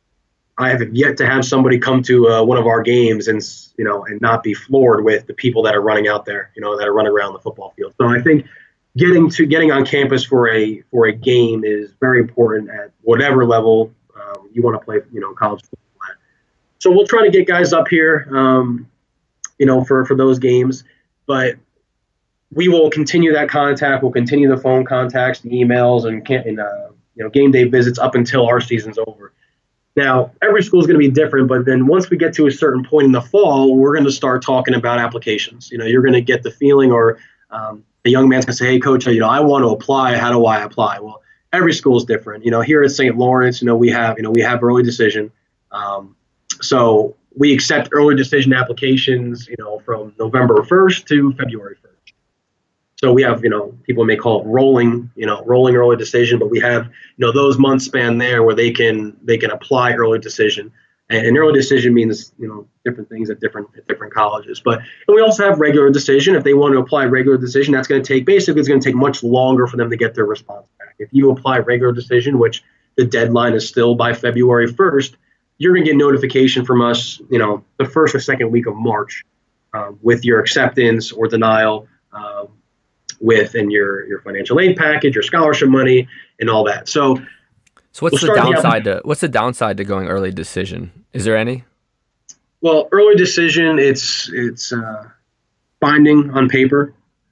I have yet to have somebody come to one of our games and not be floored with the people that are running out there, that are running around the football field. So I think getting on campus for a game is very important at whatever level you want to play, college football. So we'll try to get guys up here, for those games, but we will continue that contact. We'll continue the phone contacts, the emails, and game day visits up until our season's over. Now, every school is going to be different, but then once we get to a certain point in the fall, we're going to start talking about applications. You're going to get the feeling, or a young man's going to say, "Hey, coach, I want to apply. How do I apply?" Well, every school is different. Here at St. Lawrence, we have early decision. So we accept early decision applications, from November 1st to February 1st. So we have, people may call it rolling early decision, but we have, those months span there where they can apply early decision. And early decision means, different things at different colleges. But we also have regular decision. If they want to apply regular decision, it's going to take much longer for them to get their response back. If you apply regular decision, which the deadline is still by February 1st, you're going to get notification from us, the first or second week of March with your acceptance or denial and your financial aid package, your scholarship money, and all that. So what's the downside to going early decision? Is there any? Well, early decision, it's binding on paper.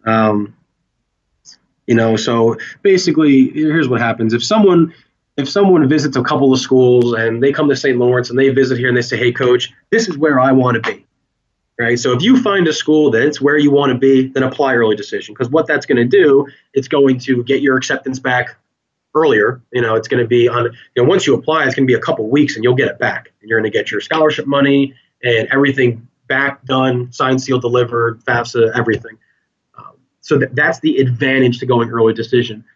So basically, here's what happens. If someone visits a couple of schools and they come to St. Lawrence and they visit here and they say, "Hey, coach, this is where I want to be." Right. So if you find a school that it's where you want to be, then apply early decision. Because what that's going to do, it's going to get your acceptance back earlier. It's going to be on, once you apply, it's going to be a couple weeks and you'll get it back. And you're going to get your scholarship money and everything back, done, signed, sealed, delivered, FAFSA, everything. So that's the advantage to going early decision.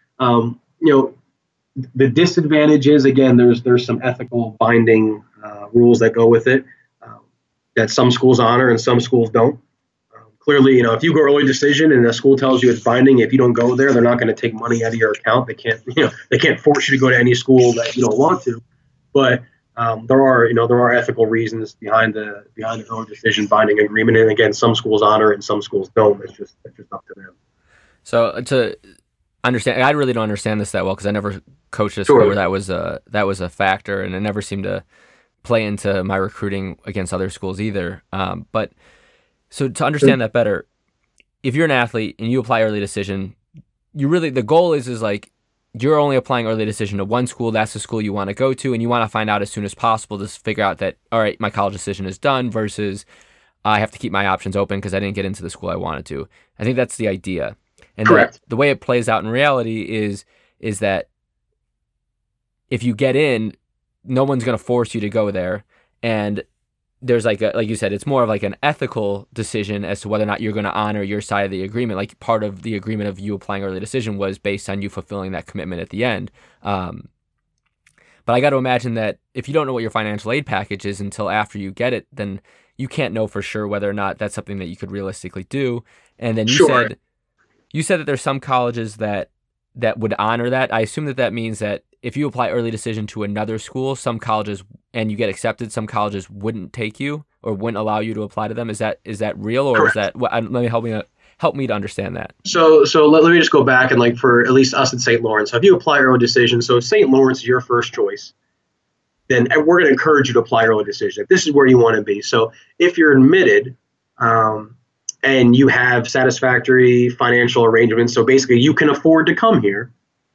The disadvantage is, again, there's some ethical binding rules that go with it that some schools honor and some schools don't. clearly, if you go early decision and the school tells you it's binding, if you don't go there, they're not going to take money out of your account. They can't force you to go to any school that you don't want to. But there are ethical reasons behind the early decision binding agreement. And again, some schools honor it and some schools don't. It's just up to them. So to understand, I really don't understand this that well because I never coached a school where that was a factor, and it never seemed to play into my recruiting against other schools either. But so to understand that better, if you're an athlete and you apply early decision, the goal is like you're only applying early decision to one school. That's the school you want to go to, and you want to find out as soon as possible to figure out that, all right, my college decision is done versus I have to keep my options open because I didn't get into the school I wanted to. I think that's the idea. And correct. The way it plays out in reality is that if you get in, no one's going to force you to go there. And there's like you said, it's more of like an ethical decision as to whether or not you're going to honor your side of the agreement. Like part of the agreement of you applying early decision was based on you fulfilling that commitment at the end. But I got to imagine that if you don't know what your financial aid package is until after you get it, then you can't know for sure whether or not that's something that you could realistically do. And then you said that there's some colleges that would honor that. I assume that means that if you apply early decision to another school, some colleges, and you get accepted, some colleges wouldn't take you or wouldn't allow you to apply to them. Is that real, or correct. Is that? Let me help me to understand that. So let me just go back and for at least us at St. Lawrence, if you apply early decision, so if St. Lawrence is your first choice, then we're going to encourage you to apply early decision. If this is where you want to be. So if you're admitted, and you have satisfactory financial arrangements, so basically you can afford to come here,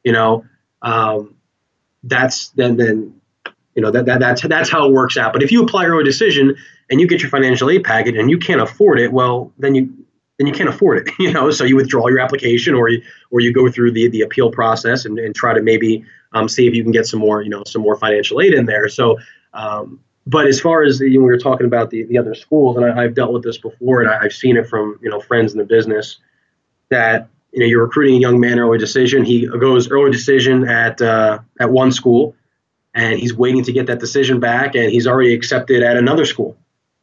that's that's how it works out. But if you apply early decision and you get your financial aid package and you can't afford it, well, then you can't afford it, so you withdraw your application or you go through the appeal process and try to maybe see if you can get some more financial aid in there. So, but as far as we were talking about the other schools, and I've dealt with this before, and I've seen it from friends in the business that you're recruiting a young man early decision. He goes early decision at one school, and he's waiting to get that decision back, and he's already accepted at another school.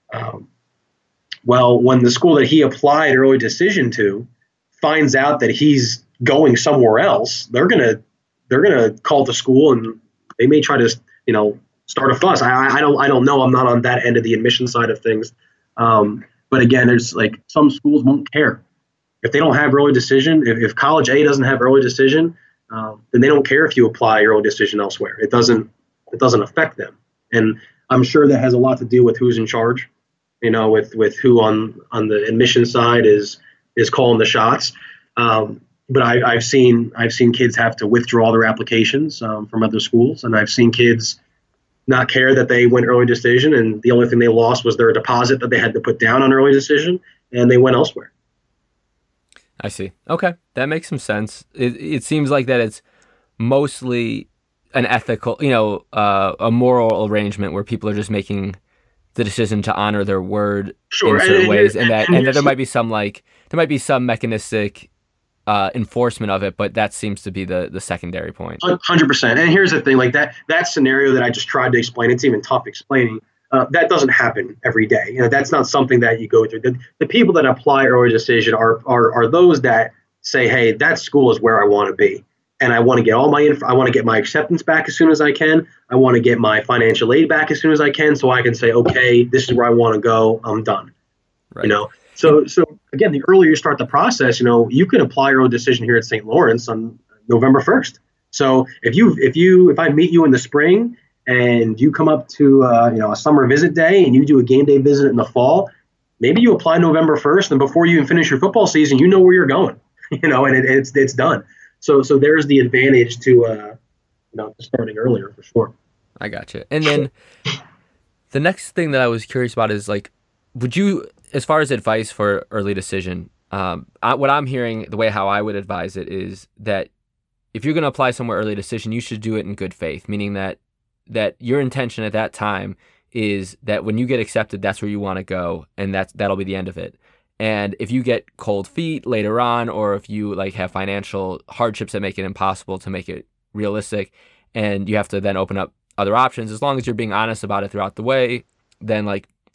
Well, when the school that he applied early decision to finds out that he's going somewhere else, they're gonna call the school, and they may try to start a fuss. I don't know. I'm not on that end of the admission side of things. But again, there's some schools won't care if they don't have early decision. If college A doesn't have early decision, then they don't care if you apply early decision elsewhere. It doesn't affect them. And I'm sure that has a lot to do with who's in charge. With who on the admission side is calling the shots. But I've seen kids have to withdraw their applications from other schools, and I've seen kids not care that they went early decision, and the only thing they lost was their deposit that they had to put down on early decision, and they went elsewhere. I see. Okay, that makes some sense. It seems like that it's mostly an ethical, a moral arrangement where people are just making the decision to honor their word in certain ways, and that there might be some mechanistic enforcement of it, but that seems to be the secondary point. 100%. And here's the thing, that scenario that I just tried to explain, it's even tough explaining. That doesn't happen every day. That's not something that you go through. The people that apply early decision are those that say, hey, that school is where I want to be. And I want to get I want to get my acceptance back as soon as I can. I want to get my financial aid back as soon as I can, so I can say, okay, this is where I want to go. I'm done. Right. So again, the earlier you start the process, you can apply early decision here at St. Lawrence on November 1st. So if I meet you in the spring and you come up to a summer visit day and you do a game day visit in the fall, maybe you apply November 1st, and before you even finish your football season, you know where you're going. And it's done. So there's the advantage to starting earlier for sure. I got you. And then the next thing that I was curious about is would you, as far as advice for early decision, what I'm hearing, the way how I would advise it is that if you're going to apply somewhere early decision, you should do it in good faith, meaning that your intention at that time is that when you get accepted, that's where you want to go, and that'll be the end of it. And if you get cold feet later on, or if you have financial hardships that make it impossible to make it realistic, and you have to then open up other options, as long as you're being honest about it throughout the way, then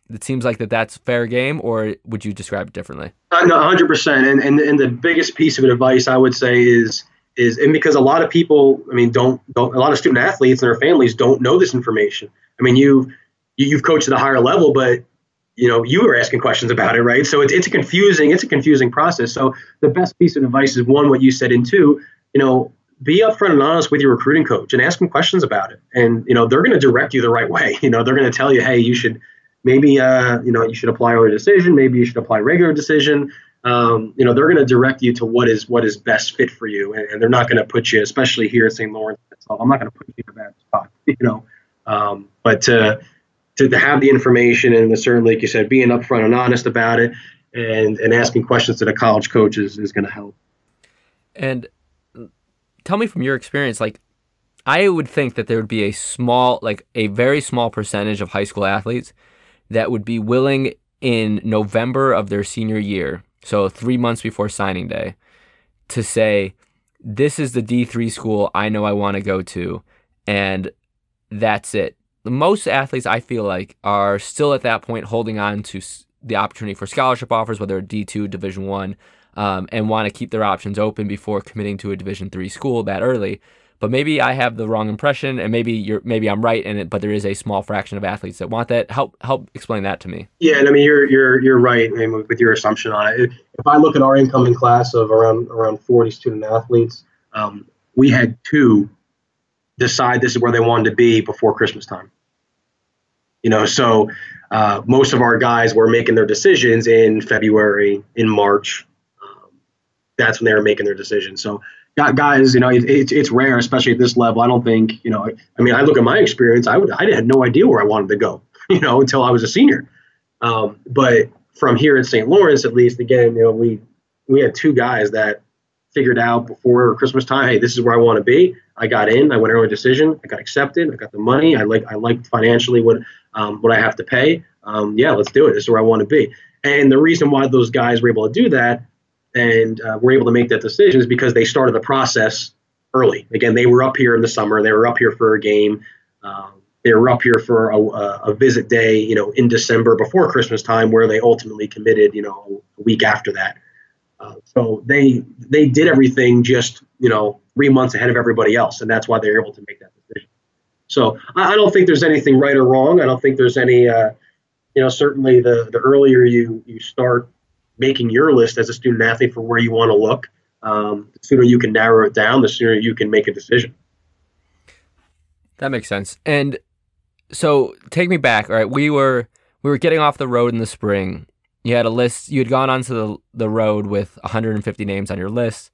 it seems like that's fair game, or would you describe it differently? No, 100%. And the biggest piece of advice I would say is and because a lot of people, I mean, don't a lot of student athletes and their families don't know this information. I mean, you've coached at a higher level, but you were asking questions about it, right? So it's a confusing process. So the best piece of advice is, one, what you said, and two, be upfront and honest with your recruiting coach and ask them questions about it. And they're going to direct you the right way. They're going to tell you, hey, you should maybe you should apply early decision, maybe you should apply regular decision. They're going to direct you to what is best fit for you, and they're not going to put you, especially here at St. Lawrence. I'm not going to put you in a bad spot, but to have the information, and certainly, like you said, being upfront and honest about it, and asking questions to the college coaches is going to help. And tell me from your experience, like, I would think that there would be a very small percentage of high school athletes that would be willing in November of their senior year, so 3 months before signing day, to say, this is the D3 school I know I want to go to, and that's it. Most athletes, I feel like, are still at that point holding on to the opportunity for scholarship offers, whether D2, Division I, and want to keep their options open before committing to a Division III school that early. But maybe I have the wrong impression, and maybe I'm right, but there is a small fraction of athletes that want that. Help explain that to me. Yeah, and I mean you're right, I mean, with your assumption on it. If I look at our incoming class of around 40 student athletes, we had 2 decide this is where they wanted to be before Christmas time. So most of our guys were making their decisions in February, in March. That's when they were making their decisions. So guys, it's rare, especially at this level. I don't think, I mean, I look at my experience, I had no idea where I wanted to go, until I was a senior. But from here at St. Lawrence, at least, again, we had 2 guys that figured out before Christmas time, hey, this is where I want to be. I got in, I went early decision, I got accepted, I got the money, I liked financially what I have to pay. Yeah, let's do it. This is where I want to be. And the reason why those guys were able to do that and were able to make that decision is because they started the process early. Again, they were up here in the summer. They were up here for a game. They were up here for a visit day, in December before Christmas time, where they ultimately committed, a week after that. So they did everything just, 3 months ahead of everybody else, and that's why they were able to make that decision. So I don't think there's anything right or wrong. I don't think there's any, certainly the earlier you start making your list as a student athlete for where you want to look, the sooner you can narrow it down, the sooner you can make a decision. That makes sense. And so take me back. All right, we were getting off the road in the spring. You had a list. You had gone onto the road with 150 names on your list,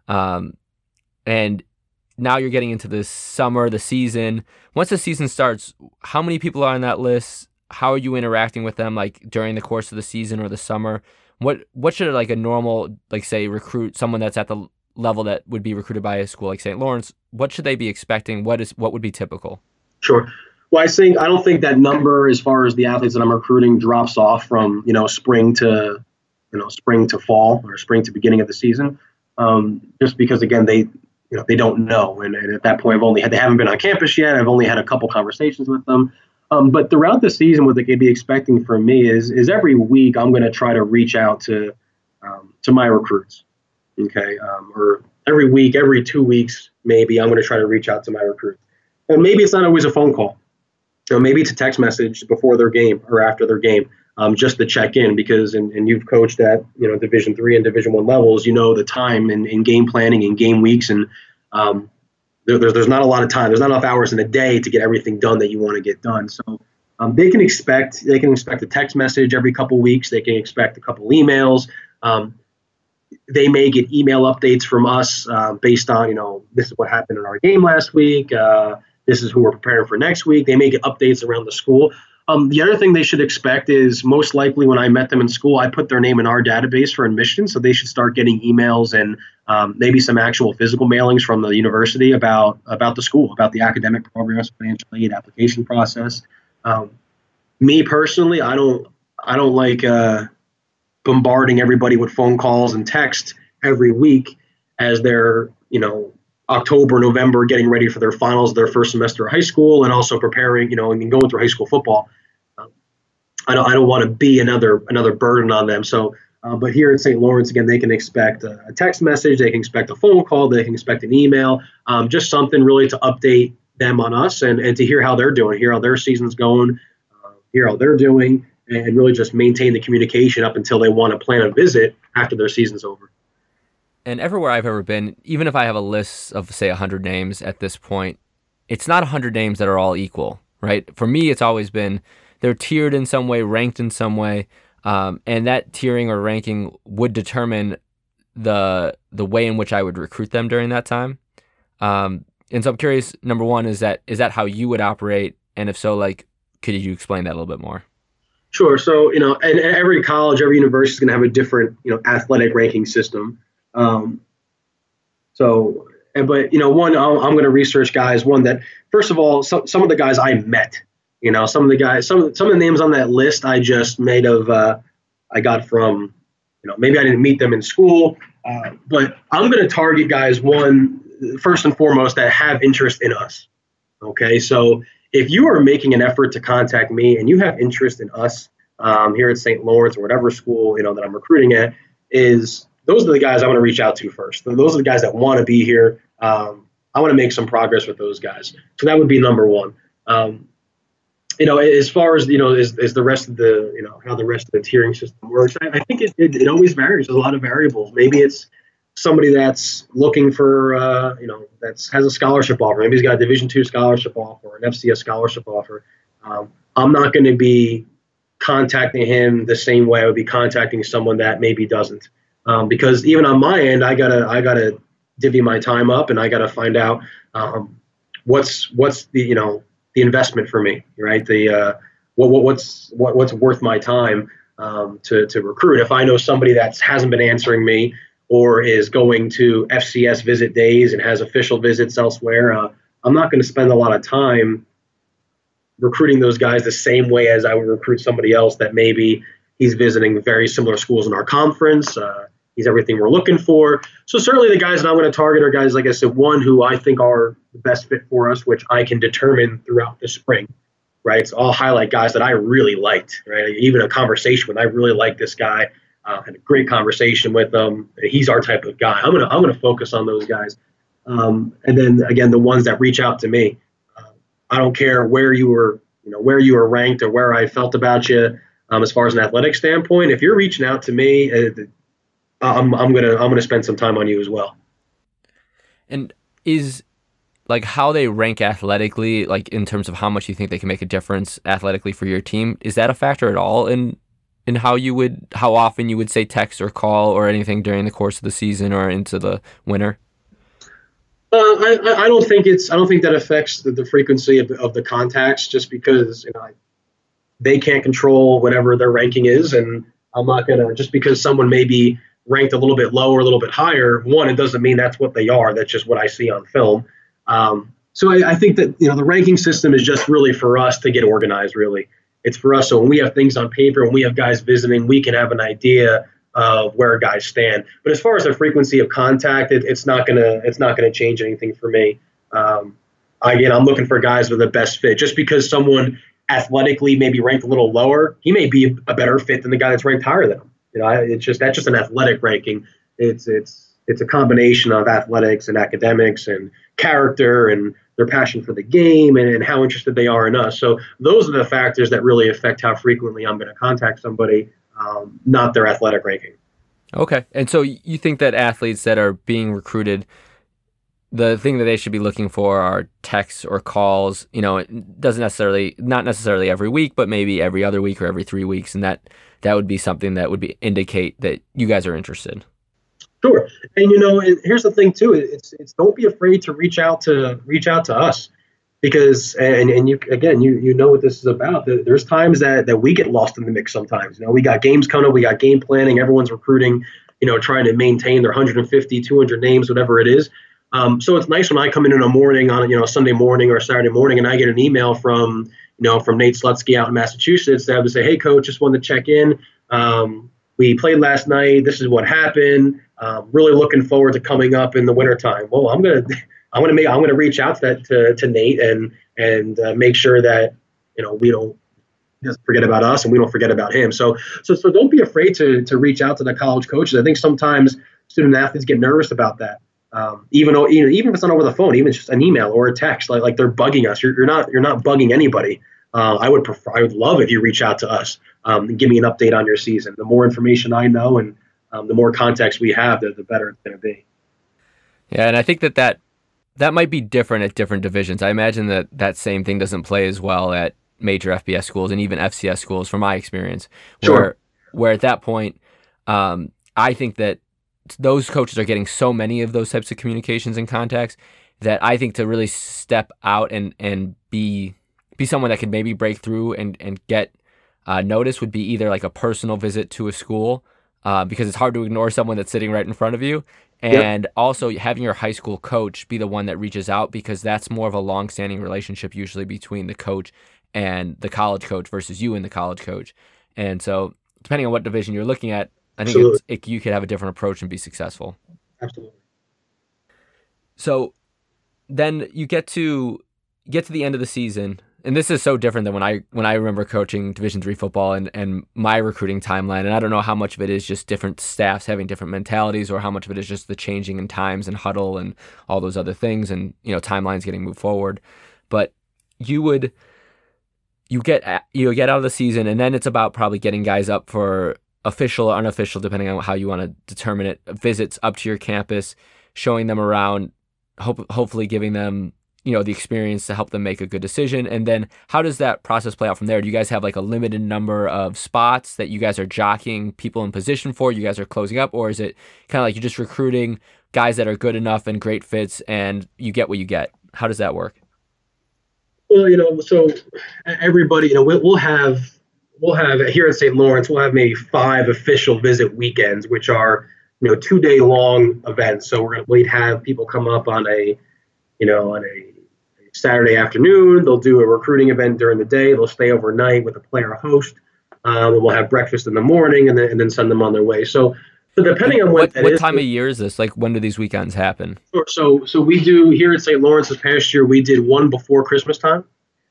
and now you're getting into the summer, the season. Once the season starts, how many people are on that list? How are you interacting with them, like, during the course of the season or the summer? What should, like, a normal, like, say, recruit, someone that's at the level that would be recruited by a school like St. Lawrence, what should they be expecting? What would be typical? Sure. Well, I don't think that number, as far as the athletes that I'm recruiting, drops off from spring to fall, or spring to beginning of the season, just because, again, they don't know, and at that point they haven't been on campus yet. I've only had a couple conversations with them. But throughout the season, what they could be expecting from me is every week I'm going to try to reach out to my recruits. Okay, or every week, every 2 weeks, maybe I'm going to try to reach out to my recruits. And maybe it's not always a phone call. Maybe it's a text message before their game or after their game, just to check in, because and you've coached at Division III and Division I levels. The time in game planning and game weeks, and there's not a lot of time. There's not enough hours in a day to get everything done that you want to get done. So they can expect a text message every couple weeks. They can expect a couple emails. They may get email updates from us based on this is what happened in our game last week. This is who we're preparing for next week. They may get updates around the school. The other thing they should expect is, most likely when I met them in school, I put their name in our database for admission. So they should start getting emails and maybe some actual physical mailings from the university about the school, about the academic programs, financial aid, application process. Me personally, I don't like bombarding everybody with phone calls and text every week as they're, October, November, getting ready for their finals, their first semester of high school, and also preparing, and going through high school football. I don't want to be another burden on them. So, but here at St. Lawrence, again, they can expect a text message, they can expect a phone call, they can expect an email, just something really to update them on us and to hear how they're doing, hear how their season's going, hear how they're doing, and really just maintain the communication up until they want to plan a visit after their season's over. And everywhere I've ever been, even if I have a list of, say, 100 names at this point, it's not 100 names that are all equal, right? For me, it's always been they're tiered in some way, ranked in some way, and that tiering or ranking would determine the way in which I would recruit them during that time. And so I'm curious, number one, is that how you would operate? And if so, like, could you explain that a little bit more? Sure. So, and every college, every university is going to have a different, athletic ranking system. But one, I'm going to research guys. One that, first of all, some of the guys I met, some of the names on that list I just made of, I got from, maybe I didn't meet them in school, but I'm going to target guys, one, first and foremost, that have interest in us. Okay. So if you are making an effort to contact me and you have interest in us here at St. Lawrence or whatever school, that I'm recruiting at, those are the guys I want to reach out to first. Those are the guys that want to be here. I want to make some progress with those guys. So that would be number one. As far as, is the rest of the, how the rest of the tiering system works, I think it always varies. There's a lot of variables. Maybe it's somebody that's looking for, that has a scholarship offer. Maybe he's got a Division II scholarship offer or an FCS scholarship offer. I'm not going to be contacting him the same way I would be contacting someone that maybe doesn't. Because even on my end, I gotta divvy my time up, and I gotta find out what's the the investment for me, right? The what's worth my time to recruit. If I know somebody that hasn't been answering me or is going to FCS visit days and has official visits elsewhere, I'm not going to spend a lot of time recruiting those guys the same way as I would recruit somebody else that maybe he's visiting very similar schools in our conference. He's everything we're looking for. So certainly the guys that I'm going to target are guys, like I said, one, who I think are the best fit for us, which I can determine throughout the spring, right? So I'll highlight guys that I really liked, right? Even a conversation with, I really like this guy, had a great conversation with him. He's our type of guy. I'm going to focus on those guys. And then again, the ones that reach out to me, I don't care where you were ranked or where I felt about you. As far as an athletic standpoint, if you're reaching out to me, I'm gonna spend some time on you as well. And is like how they rank athletically, like in terms of how much you think they can make a difference athletically for your team, is that a factor at all in how often you would say text or call or anything during the course of the season or into the winter? I don't think that affects the frequency of the contacts, just because they can't control whatever their ranking is, and I'm not gonna, just because someone may be ranked a little bit lower, a little bit higher. One, it doesn't mean that's what they are. That's just what I see on film. So I think that the ranking system is just really for us to get organized. Really, it's for us. So when we have things on paper, when we have guys visiting, we can have an idea of where guys stand. But as far as the frequency of contact, it's not gonna change anything for me. Again, I'm looking for guys with the best fit. Just because someone athletically may be ranked a little lower, he may be a better fit than the guy that's ranked higher than him. That's just an athletic ranking. It's a combination of athletics and academics and character and their passion for the game and how interested they are in us. So those are the factors that really affect how frequently I'm going to contact somebody, not their athletic ranking. Okay. And so you think that athletes that are being recruited, the thing that they should be looking for are texts or calls, it doesn't not necessarily every week, but maybe every other week or every 3 weeks. And that would be something that would indicate that you guys are interested. Sure. And, and here's the thing too, it's don't be afraid to reach out to us, because, and you know what this is about. There's times that we get lost in the mix sometimes. We got games coming up, we got game planning, everyone's recruiting, trying to maintain their 150, 200 names, whatever it is. So it's nice when I come in a morning on, Sunday morning or Saturday morning, and I get an email from Nate Slutsky out in Massachusetts that would say, "Hey coach, just wanted to check in. We played last night. This is what happened. Really looking forward to coming up in the wintertime." Well, I'm gonna reach out to Nate and make sure that we don't doesn't forget about us, and we don't forget about him. So don't be afraid to reach out to the college coaches. I think sometimes student athletes get nervous about that. Even though, even if it's not over the phone, even just an email or a text, like they're bugging us. You're not bugging anybody. I would love if you reach out to us and give me an update on your season. The more information I know and the more context we have, the better it's going to be. Yeah, and I think that might be different at different divisions. I imagine that same thing doesn't play as well at major FBS schools and even FCS schools, from my experience. Where at that point, I think that those coaches are getting so many of those types of communications and contacts that I think to really step out and be someone that could maybe break through and get notice would be either like a personal visit to a school, because it's hard to ignore someone that's sitting right in front of you. And also having your high school coach be the one that reaches out, because that's more of a long-standing relationship usually between the coach and the college coach versus you and the college coach. And so depending on what division you're looking at, I think you could have a different approach and be successful. Absolutely. So then you get to the end of the season, and this is so different than when I remember coaching Division III football and my recruiting timeline. And I don't know how much of it is just different staffs having different mentalities, or how much of it is just the changing in times and huddle and all those other things, and timelines getting moved forward. But you get out of the season, and then it's about probably getting guys up for official or unofficial, depending on how you want to determine it, visits up to your campus, showing them around, hopefully giving them the experience to help them make a good decision. And then how does that process play out from there? Do you guys have like a limited number of spots that you guys are jockeying people in position for, you guys are closing up, or is it kind of like you're just recruiting guys that are good enough and great fits and you get what you get? How does that work? Well, so everybody, we'll have here at St. Lawrence, we'll have maybe 5 official visit weekends, which are 2-day long events. So we'd have people come up on a Saturday afternoon. They'll do a recruiting event during the day. They'll stay overnight with a player host. And we'll have breakfast in the morning and then send them on their way. So depending on what time of year is this? Like, when do these weekends happen? So we do here at St. Lawrence this past year. We did one before Christmas time,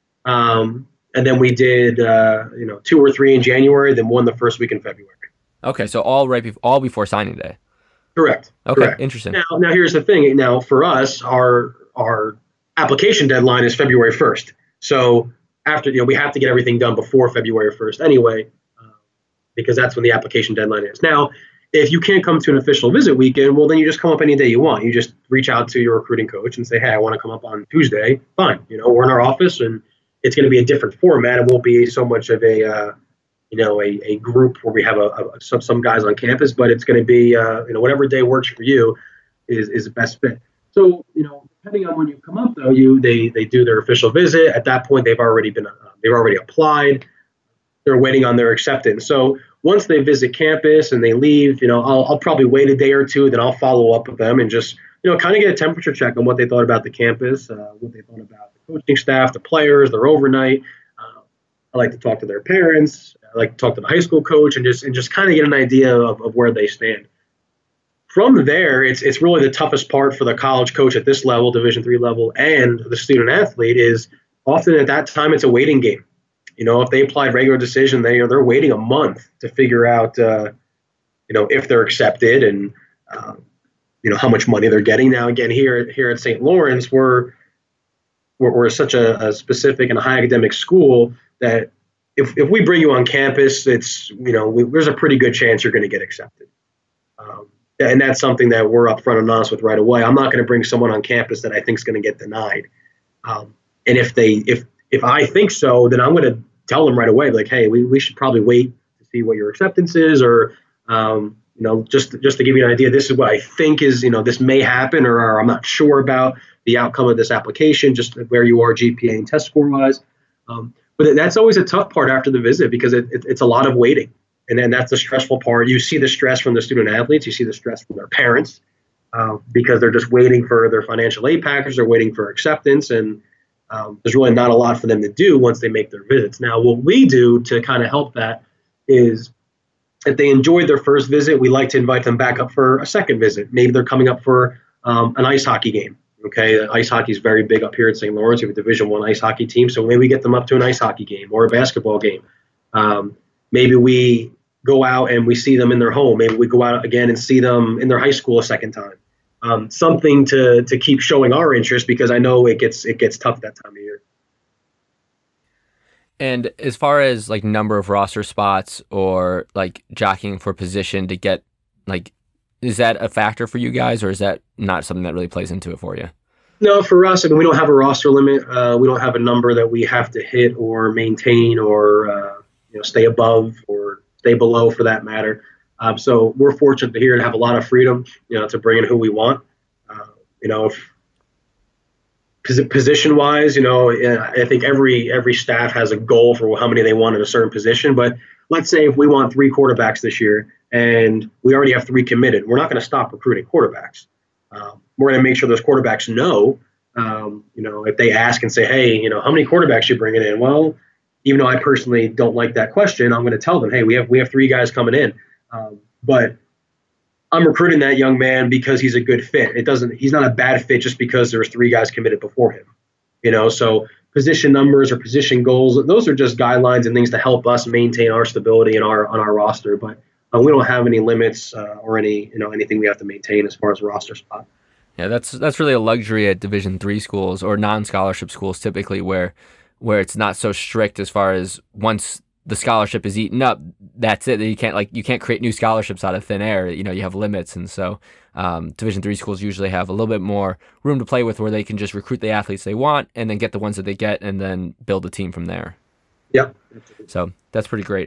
and then we did 2 or 3 in January. Then one the first week in February. Okay, so all before signing day. Correct. Okay, correct. Interesting. Now here's the thing. Now for us, our application deadline is February 1st. So after we have to get everything done before February 1st anyway, because that's when the application deadline is. Now, if you can't come to an official visit weekend, well, then you just come up any day you want. You just reach out to your recruiting coach and say, hey, I want to come up on Tuesday. Fine. We're in our office, and it's going to be a different format. It won't be so much of a group where we have some guys on campus, but it's going to be, whatever day works for you is the best fit. So, depending on when you come up, though, they do their official visit. At that point, they've already applied. They're waiting on their acceptance. So once they visit campus and they leave, I'll probably wait a day or two, then I'll follow up with them and just, kind of get a temperature check on what they thought about the campus, what they thought about the coaching staff, the players, their overnight. I like to talk to their parents. I like to talk to the high school coach and just kind of get an idea of where they stand. From there, it's really the toughest part for the college coach at this level, Division III level, and the student athlete is often at that time it's a waiting game. If they applied regular decision, they're waiting a month to figure out, if they're accepted and, how much money they're getting. Now, again, here at St. Lawrence, we're such a specific and high academic school that if we bring you on campus, it's, there's a pretty good chance you're going to get accepted. And that's something that we're upfront and honest with right away. I'm not going to bring someone on campus that I think is going to get denied. And if I think so, then I'm going to tell them right away, like, hey, we should probably wait to see what your acceptance is, or, just to give you an idea, this is what I think is, this may happen, or I'm not sure about the outcome of this application, just where you are GPA and test score wise. But that's always a tough part after the visit, because it's a lot of waiting. And then that's the stressful part. You see the stress from the student athletes. You see the stress from their parents, because they're just waiting for their financial aid package. They're waiting for acceptance. And there's really not a lot for them to do once they make their visits. Now, what we do to kind of help that is, if they enjoyed their first visit, we like to invite them back up for a second visit. Maybe they're coming up for an ice hockey game. Okay, ice hockey is very big up here at St. Lawrence. We have a Division I ice hockey team, so maybe we get them up to an ice hockey game or a basketball game. Maybe we go out and we see them in their home. Maybe we go out again and see them in their high school a second time. Something to keep showing our interest, because I know it gets tough that time of year. And as far as like number of roster spots or like jockeying for position to get, like, is that a factor for you guys, or is that not something that really plays into it for you? No, for us, I mean, we don't have a roster limit. We don't have a number that we have to hit or maintain or stay above or stay below, for that matter. So we're fortunate here to have a lot of freedom, to bring in who we want. If position-wise, I think every staff has a goal for how many they want in a certain position. But let's say if we want 3 quarterbacks this year and we already have 3 committed, we're not going to stop recruiting quarterbacks. We're going to make sure those quarterbacks know, if they ask and say, hey, how many quarterbacks you bringing in? Well, even though I personally don't like that question, I'm going to tell them, hey, we have 3 guys coming in. But I'm recruiting that young man because he's a good fit. He's not a bad fit just because there's 3 guys committed before him. So position numbers or position goals, those are just guidelines and things to help us maintain our stability on our roster. But we don't have any limits or anything we have to maintain as far as roster spot. Yeah, that's really a luxury at Division III schools or non-scholarship schools typically, where it's not so strict as far as once the scholarship is eaten up, that's it. You can't create new scholarships out of thin air. You have limits, and so Division III schools usually have a little bit more room to play with, where they can just recruit the athletes they want and then get the ones that they get, and then build a team from there. Yeah. So that's pretty great.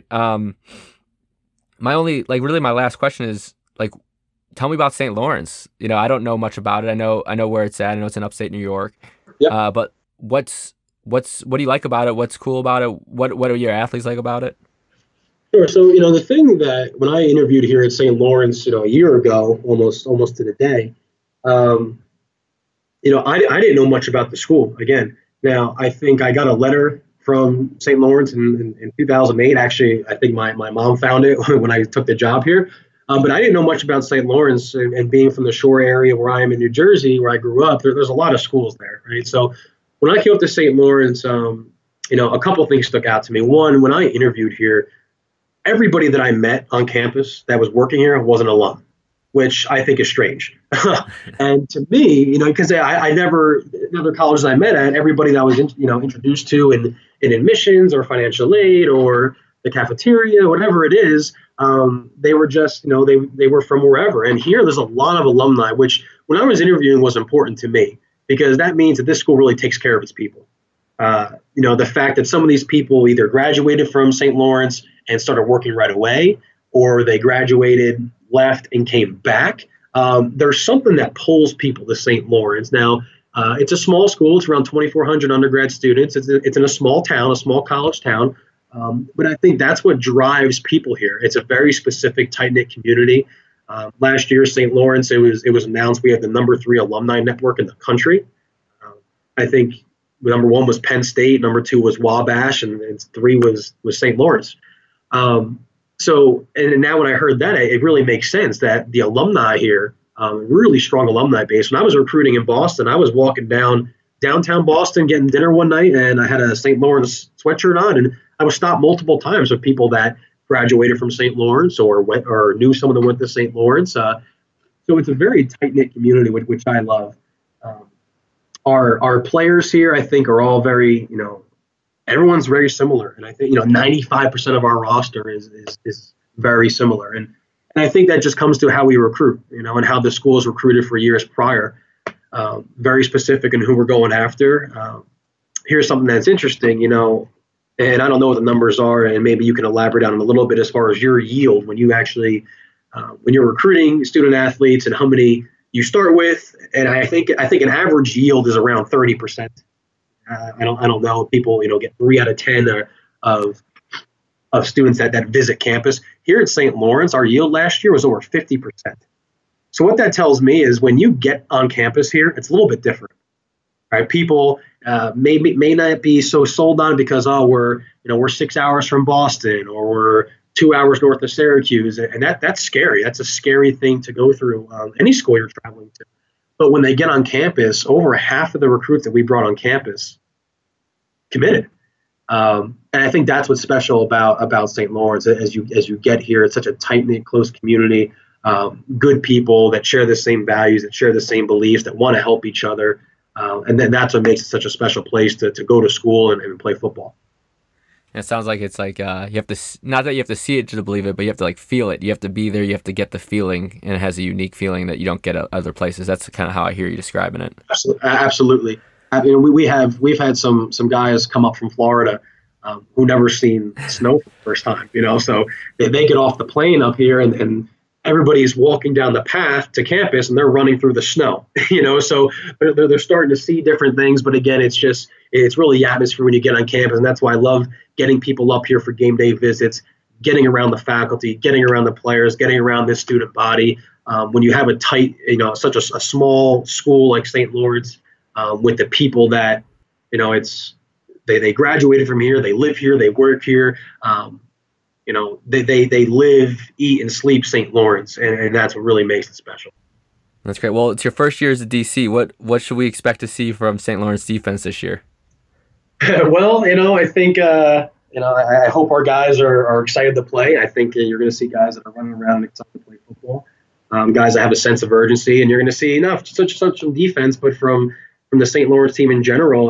My last question is, tell me about St. Lawrence. I don't know much about it. I know where it's at. I know it's in upstate New York. Yeah. But what do you like about it? What's cool about it? What are your athletes like about it? Sure. So, the thing that when I interviewed here at St. Lawrence, a year ago, almost to the day, I didn't know much about the school. Again, now I think I got a letter from St. Lawrence in 2008. Actually, I think my mom found it when I took the job here. But I didn't know much about St. Lawrence, and being from the shore area where I am in New Jersey, where I grew up, there's a lot of schools there, right? So when I came up to St. Lawrence, a couple of things stuck out to me. One, when I interviewed here, everybody that I met on campus that was working here was an alum, which I think is strange. And to me, because I never, in other colleges I met at, everybody that I was introduced to in admissions or financial aid or the cafeteria, whatever it is, they were just, they were from wherever. And here there's a lot of alumni, which when I was interviewing was important to me, because that means that this school really takes care of its people. The fact that some of these people either graduated from St. Lawrence and started working right away, or they graduated, left, and came back. There's something that pulls people to St. Lawrence. Now, it's a small school. It's around 2,400 undergrad students. It's in a small town, a small college town. But I think that's what drives people here. It's a very specific, tight-knit community. Last year, St. Lawrence, it was announced we have the number 3 alumni network in the country. I think number 1 was Penn State, number 2 was Wabash, and 3 was St. Lawrence. So now when I heard that, it really makes sense that the alumni here, really strong alumni base. When I was recruiting in Boston, I was walking downtown Boston getting dinner one night, and I had a St. Lawrence sweatshirt on, and I was stopped multiple times with people that graduated from St. Lawrence or knew someone that went to St. Lawrence. So it's a very tight-knit community, which I love. Our players here, I think, are all very, everyone's very similar. And I think, 95% of our roster is very similar. And I think that just comes to how we recruit, and how the school is recruited for years prior. Very specific in who we're going after. Here's something that's interesting, and I don't know what the numbers are, and maybe you can elaborate on it a little bit as far as your yield when you actually, when you're recruiting student athletes and how many you start with. And I think an average yield is around 30%. I don't know. People, get 3 out of 10 of students that visit campus. Here at St. Lawrence, our yield last year was over 50%. So what that tells me is when you get on campus here, it's a little bit different. Right? People may not be so sold on it because we're 6 hours from Boston, or we're 2 hours north of Syracuse, and that's scary. That's a scary thing to go through. Any school you're traveling to, but when they get on campus, over half of the recruits that we brought on campus committed. And I think that's what's special about St. Lawrence. As you get here, it's such a tight-knit, close community, good people that share the same values, that share the same beliefs, that want to help each other. And then that's what makes it such a special place to go to school and play football. And it sounds like it's like you have to, not that you have to see it to believe it, but you have to like feel it. You have to be there. You have to get the feeling, and it has a unique feeling that you don't get at other places. That's kind of how I hear you describing it. Absolutely. I mean, we've had some guys come up from Florida who never seen snow for the first time. So they get off the plane up here and everybody's walking down the path to campus and they're running through the snow, so they're starting to see different things. But again, it's really the atmosphere when you get on campus. And that's why I love getting people up here for game day visits, getting around the faculty, getting around the players, getting around this student body. When you have a tight, such a small school like St. Lawrence, with the people that, they graduated from here, they live here, they work here. They live, eat, and sleep St. Lawrence, and that's what really makes it special. That's great. Well, it's your first year as a DC. What should we expect to see from St. Lawrence defense this year? Well, I think, I hope our guys are excited to play. I think you're going to see guys that are running around excited to play football, guys that have a sense of urgency, and you're going to see such defense, but from the St. Lawrence team in general.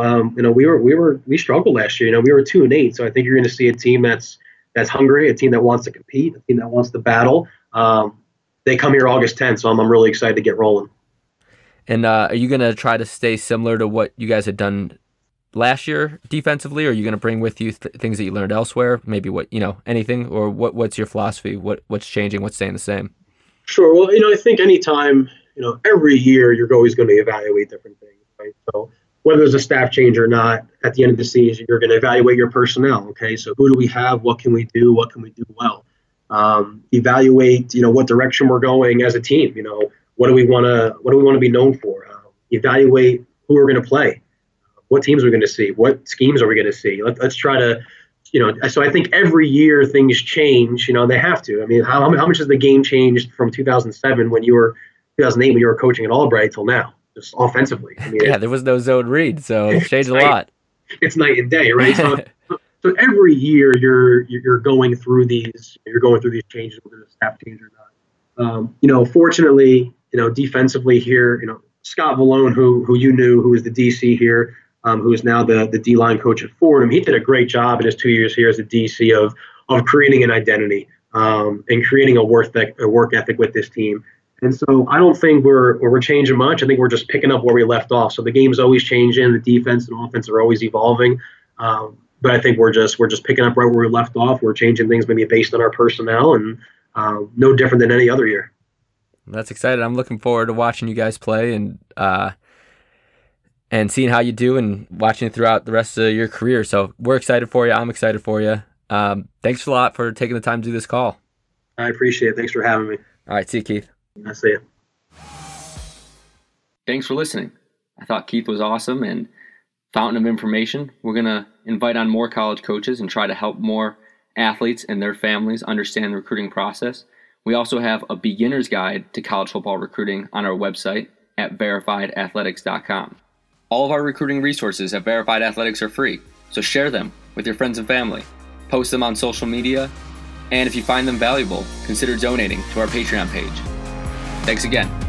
We struggled last year. We were 2-8, so I think you're going to see a team that's hungry, a team that wants to compete, a team that wants to battle. They come here August 10th, so I'm really excited to get rolling. And are you going to try to stay similar to what you guys had done last year defensively, or are you going to bring with you things that you learned elsewhere? Maybe anything, or what's your philosophy? What's changing? What's staying the same? Sure. Well, I think anytime, every year you're always going to evaluate different things, right? So whether there's a staff change or not, at the end of the season, you're going to evaluate your personnel. Okay, so who do we have? What can we do? What can we do well? Evaluate, what direction we're going as a team. What do we want to be known for? Evaluate who we're going to play. What teams are we going to see? What schemes are we going to see? Let's try to, So I think every year things change. They have to. I mean, how much has the game changed from 2008 when you were coaching at Albright till now? Just offensively. I mean, there was no zone read, so it's changed a lot. It's night and day, right? So every year you're going through these changes, whether it's staff change or not. Fortunately, defensively here, Scott Vallone, who you knew, who was the DC here, who is now the D-line coach at Fordham, he did a great job in his 2 years here as a DC of creating an identity and creating a work ethic with this team. And so I don't think we're changing much. I think we're just picking up where we left off. So the game's always changing. The defense and offense are always evolving. But I think we're just picking up right where we left off. We're changing things maybe based on our personnel, and no different than any other year. That's exciting. I'm looking forward to watching you guys play and seeing how you do and watching it throughout the rest of your career. So we're excited for you. I'm excited for you. Thanks a lot for taking the time to do this call. I appreciate it. Thanks for having me. All right. See you, Keith. I see you. Thanks for listening. I thought Keith was awesome and fountain of information. We're going to invite on more college coaches and try to help more athletes and their families understand the recruiting process. We also have a beginner's guide to college football recruiting on our website at verifiedathletics.com. All of our recruiting resources at Verified Athletics are free, so share them with your friends and family. Post them on social media, and if you find them valuable, consider donating to our Patreon page. Thanks again.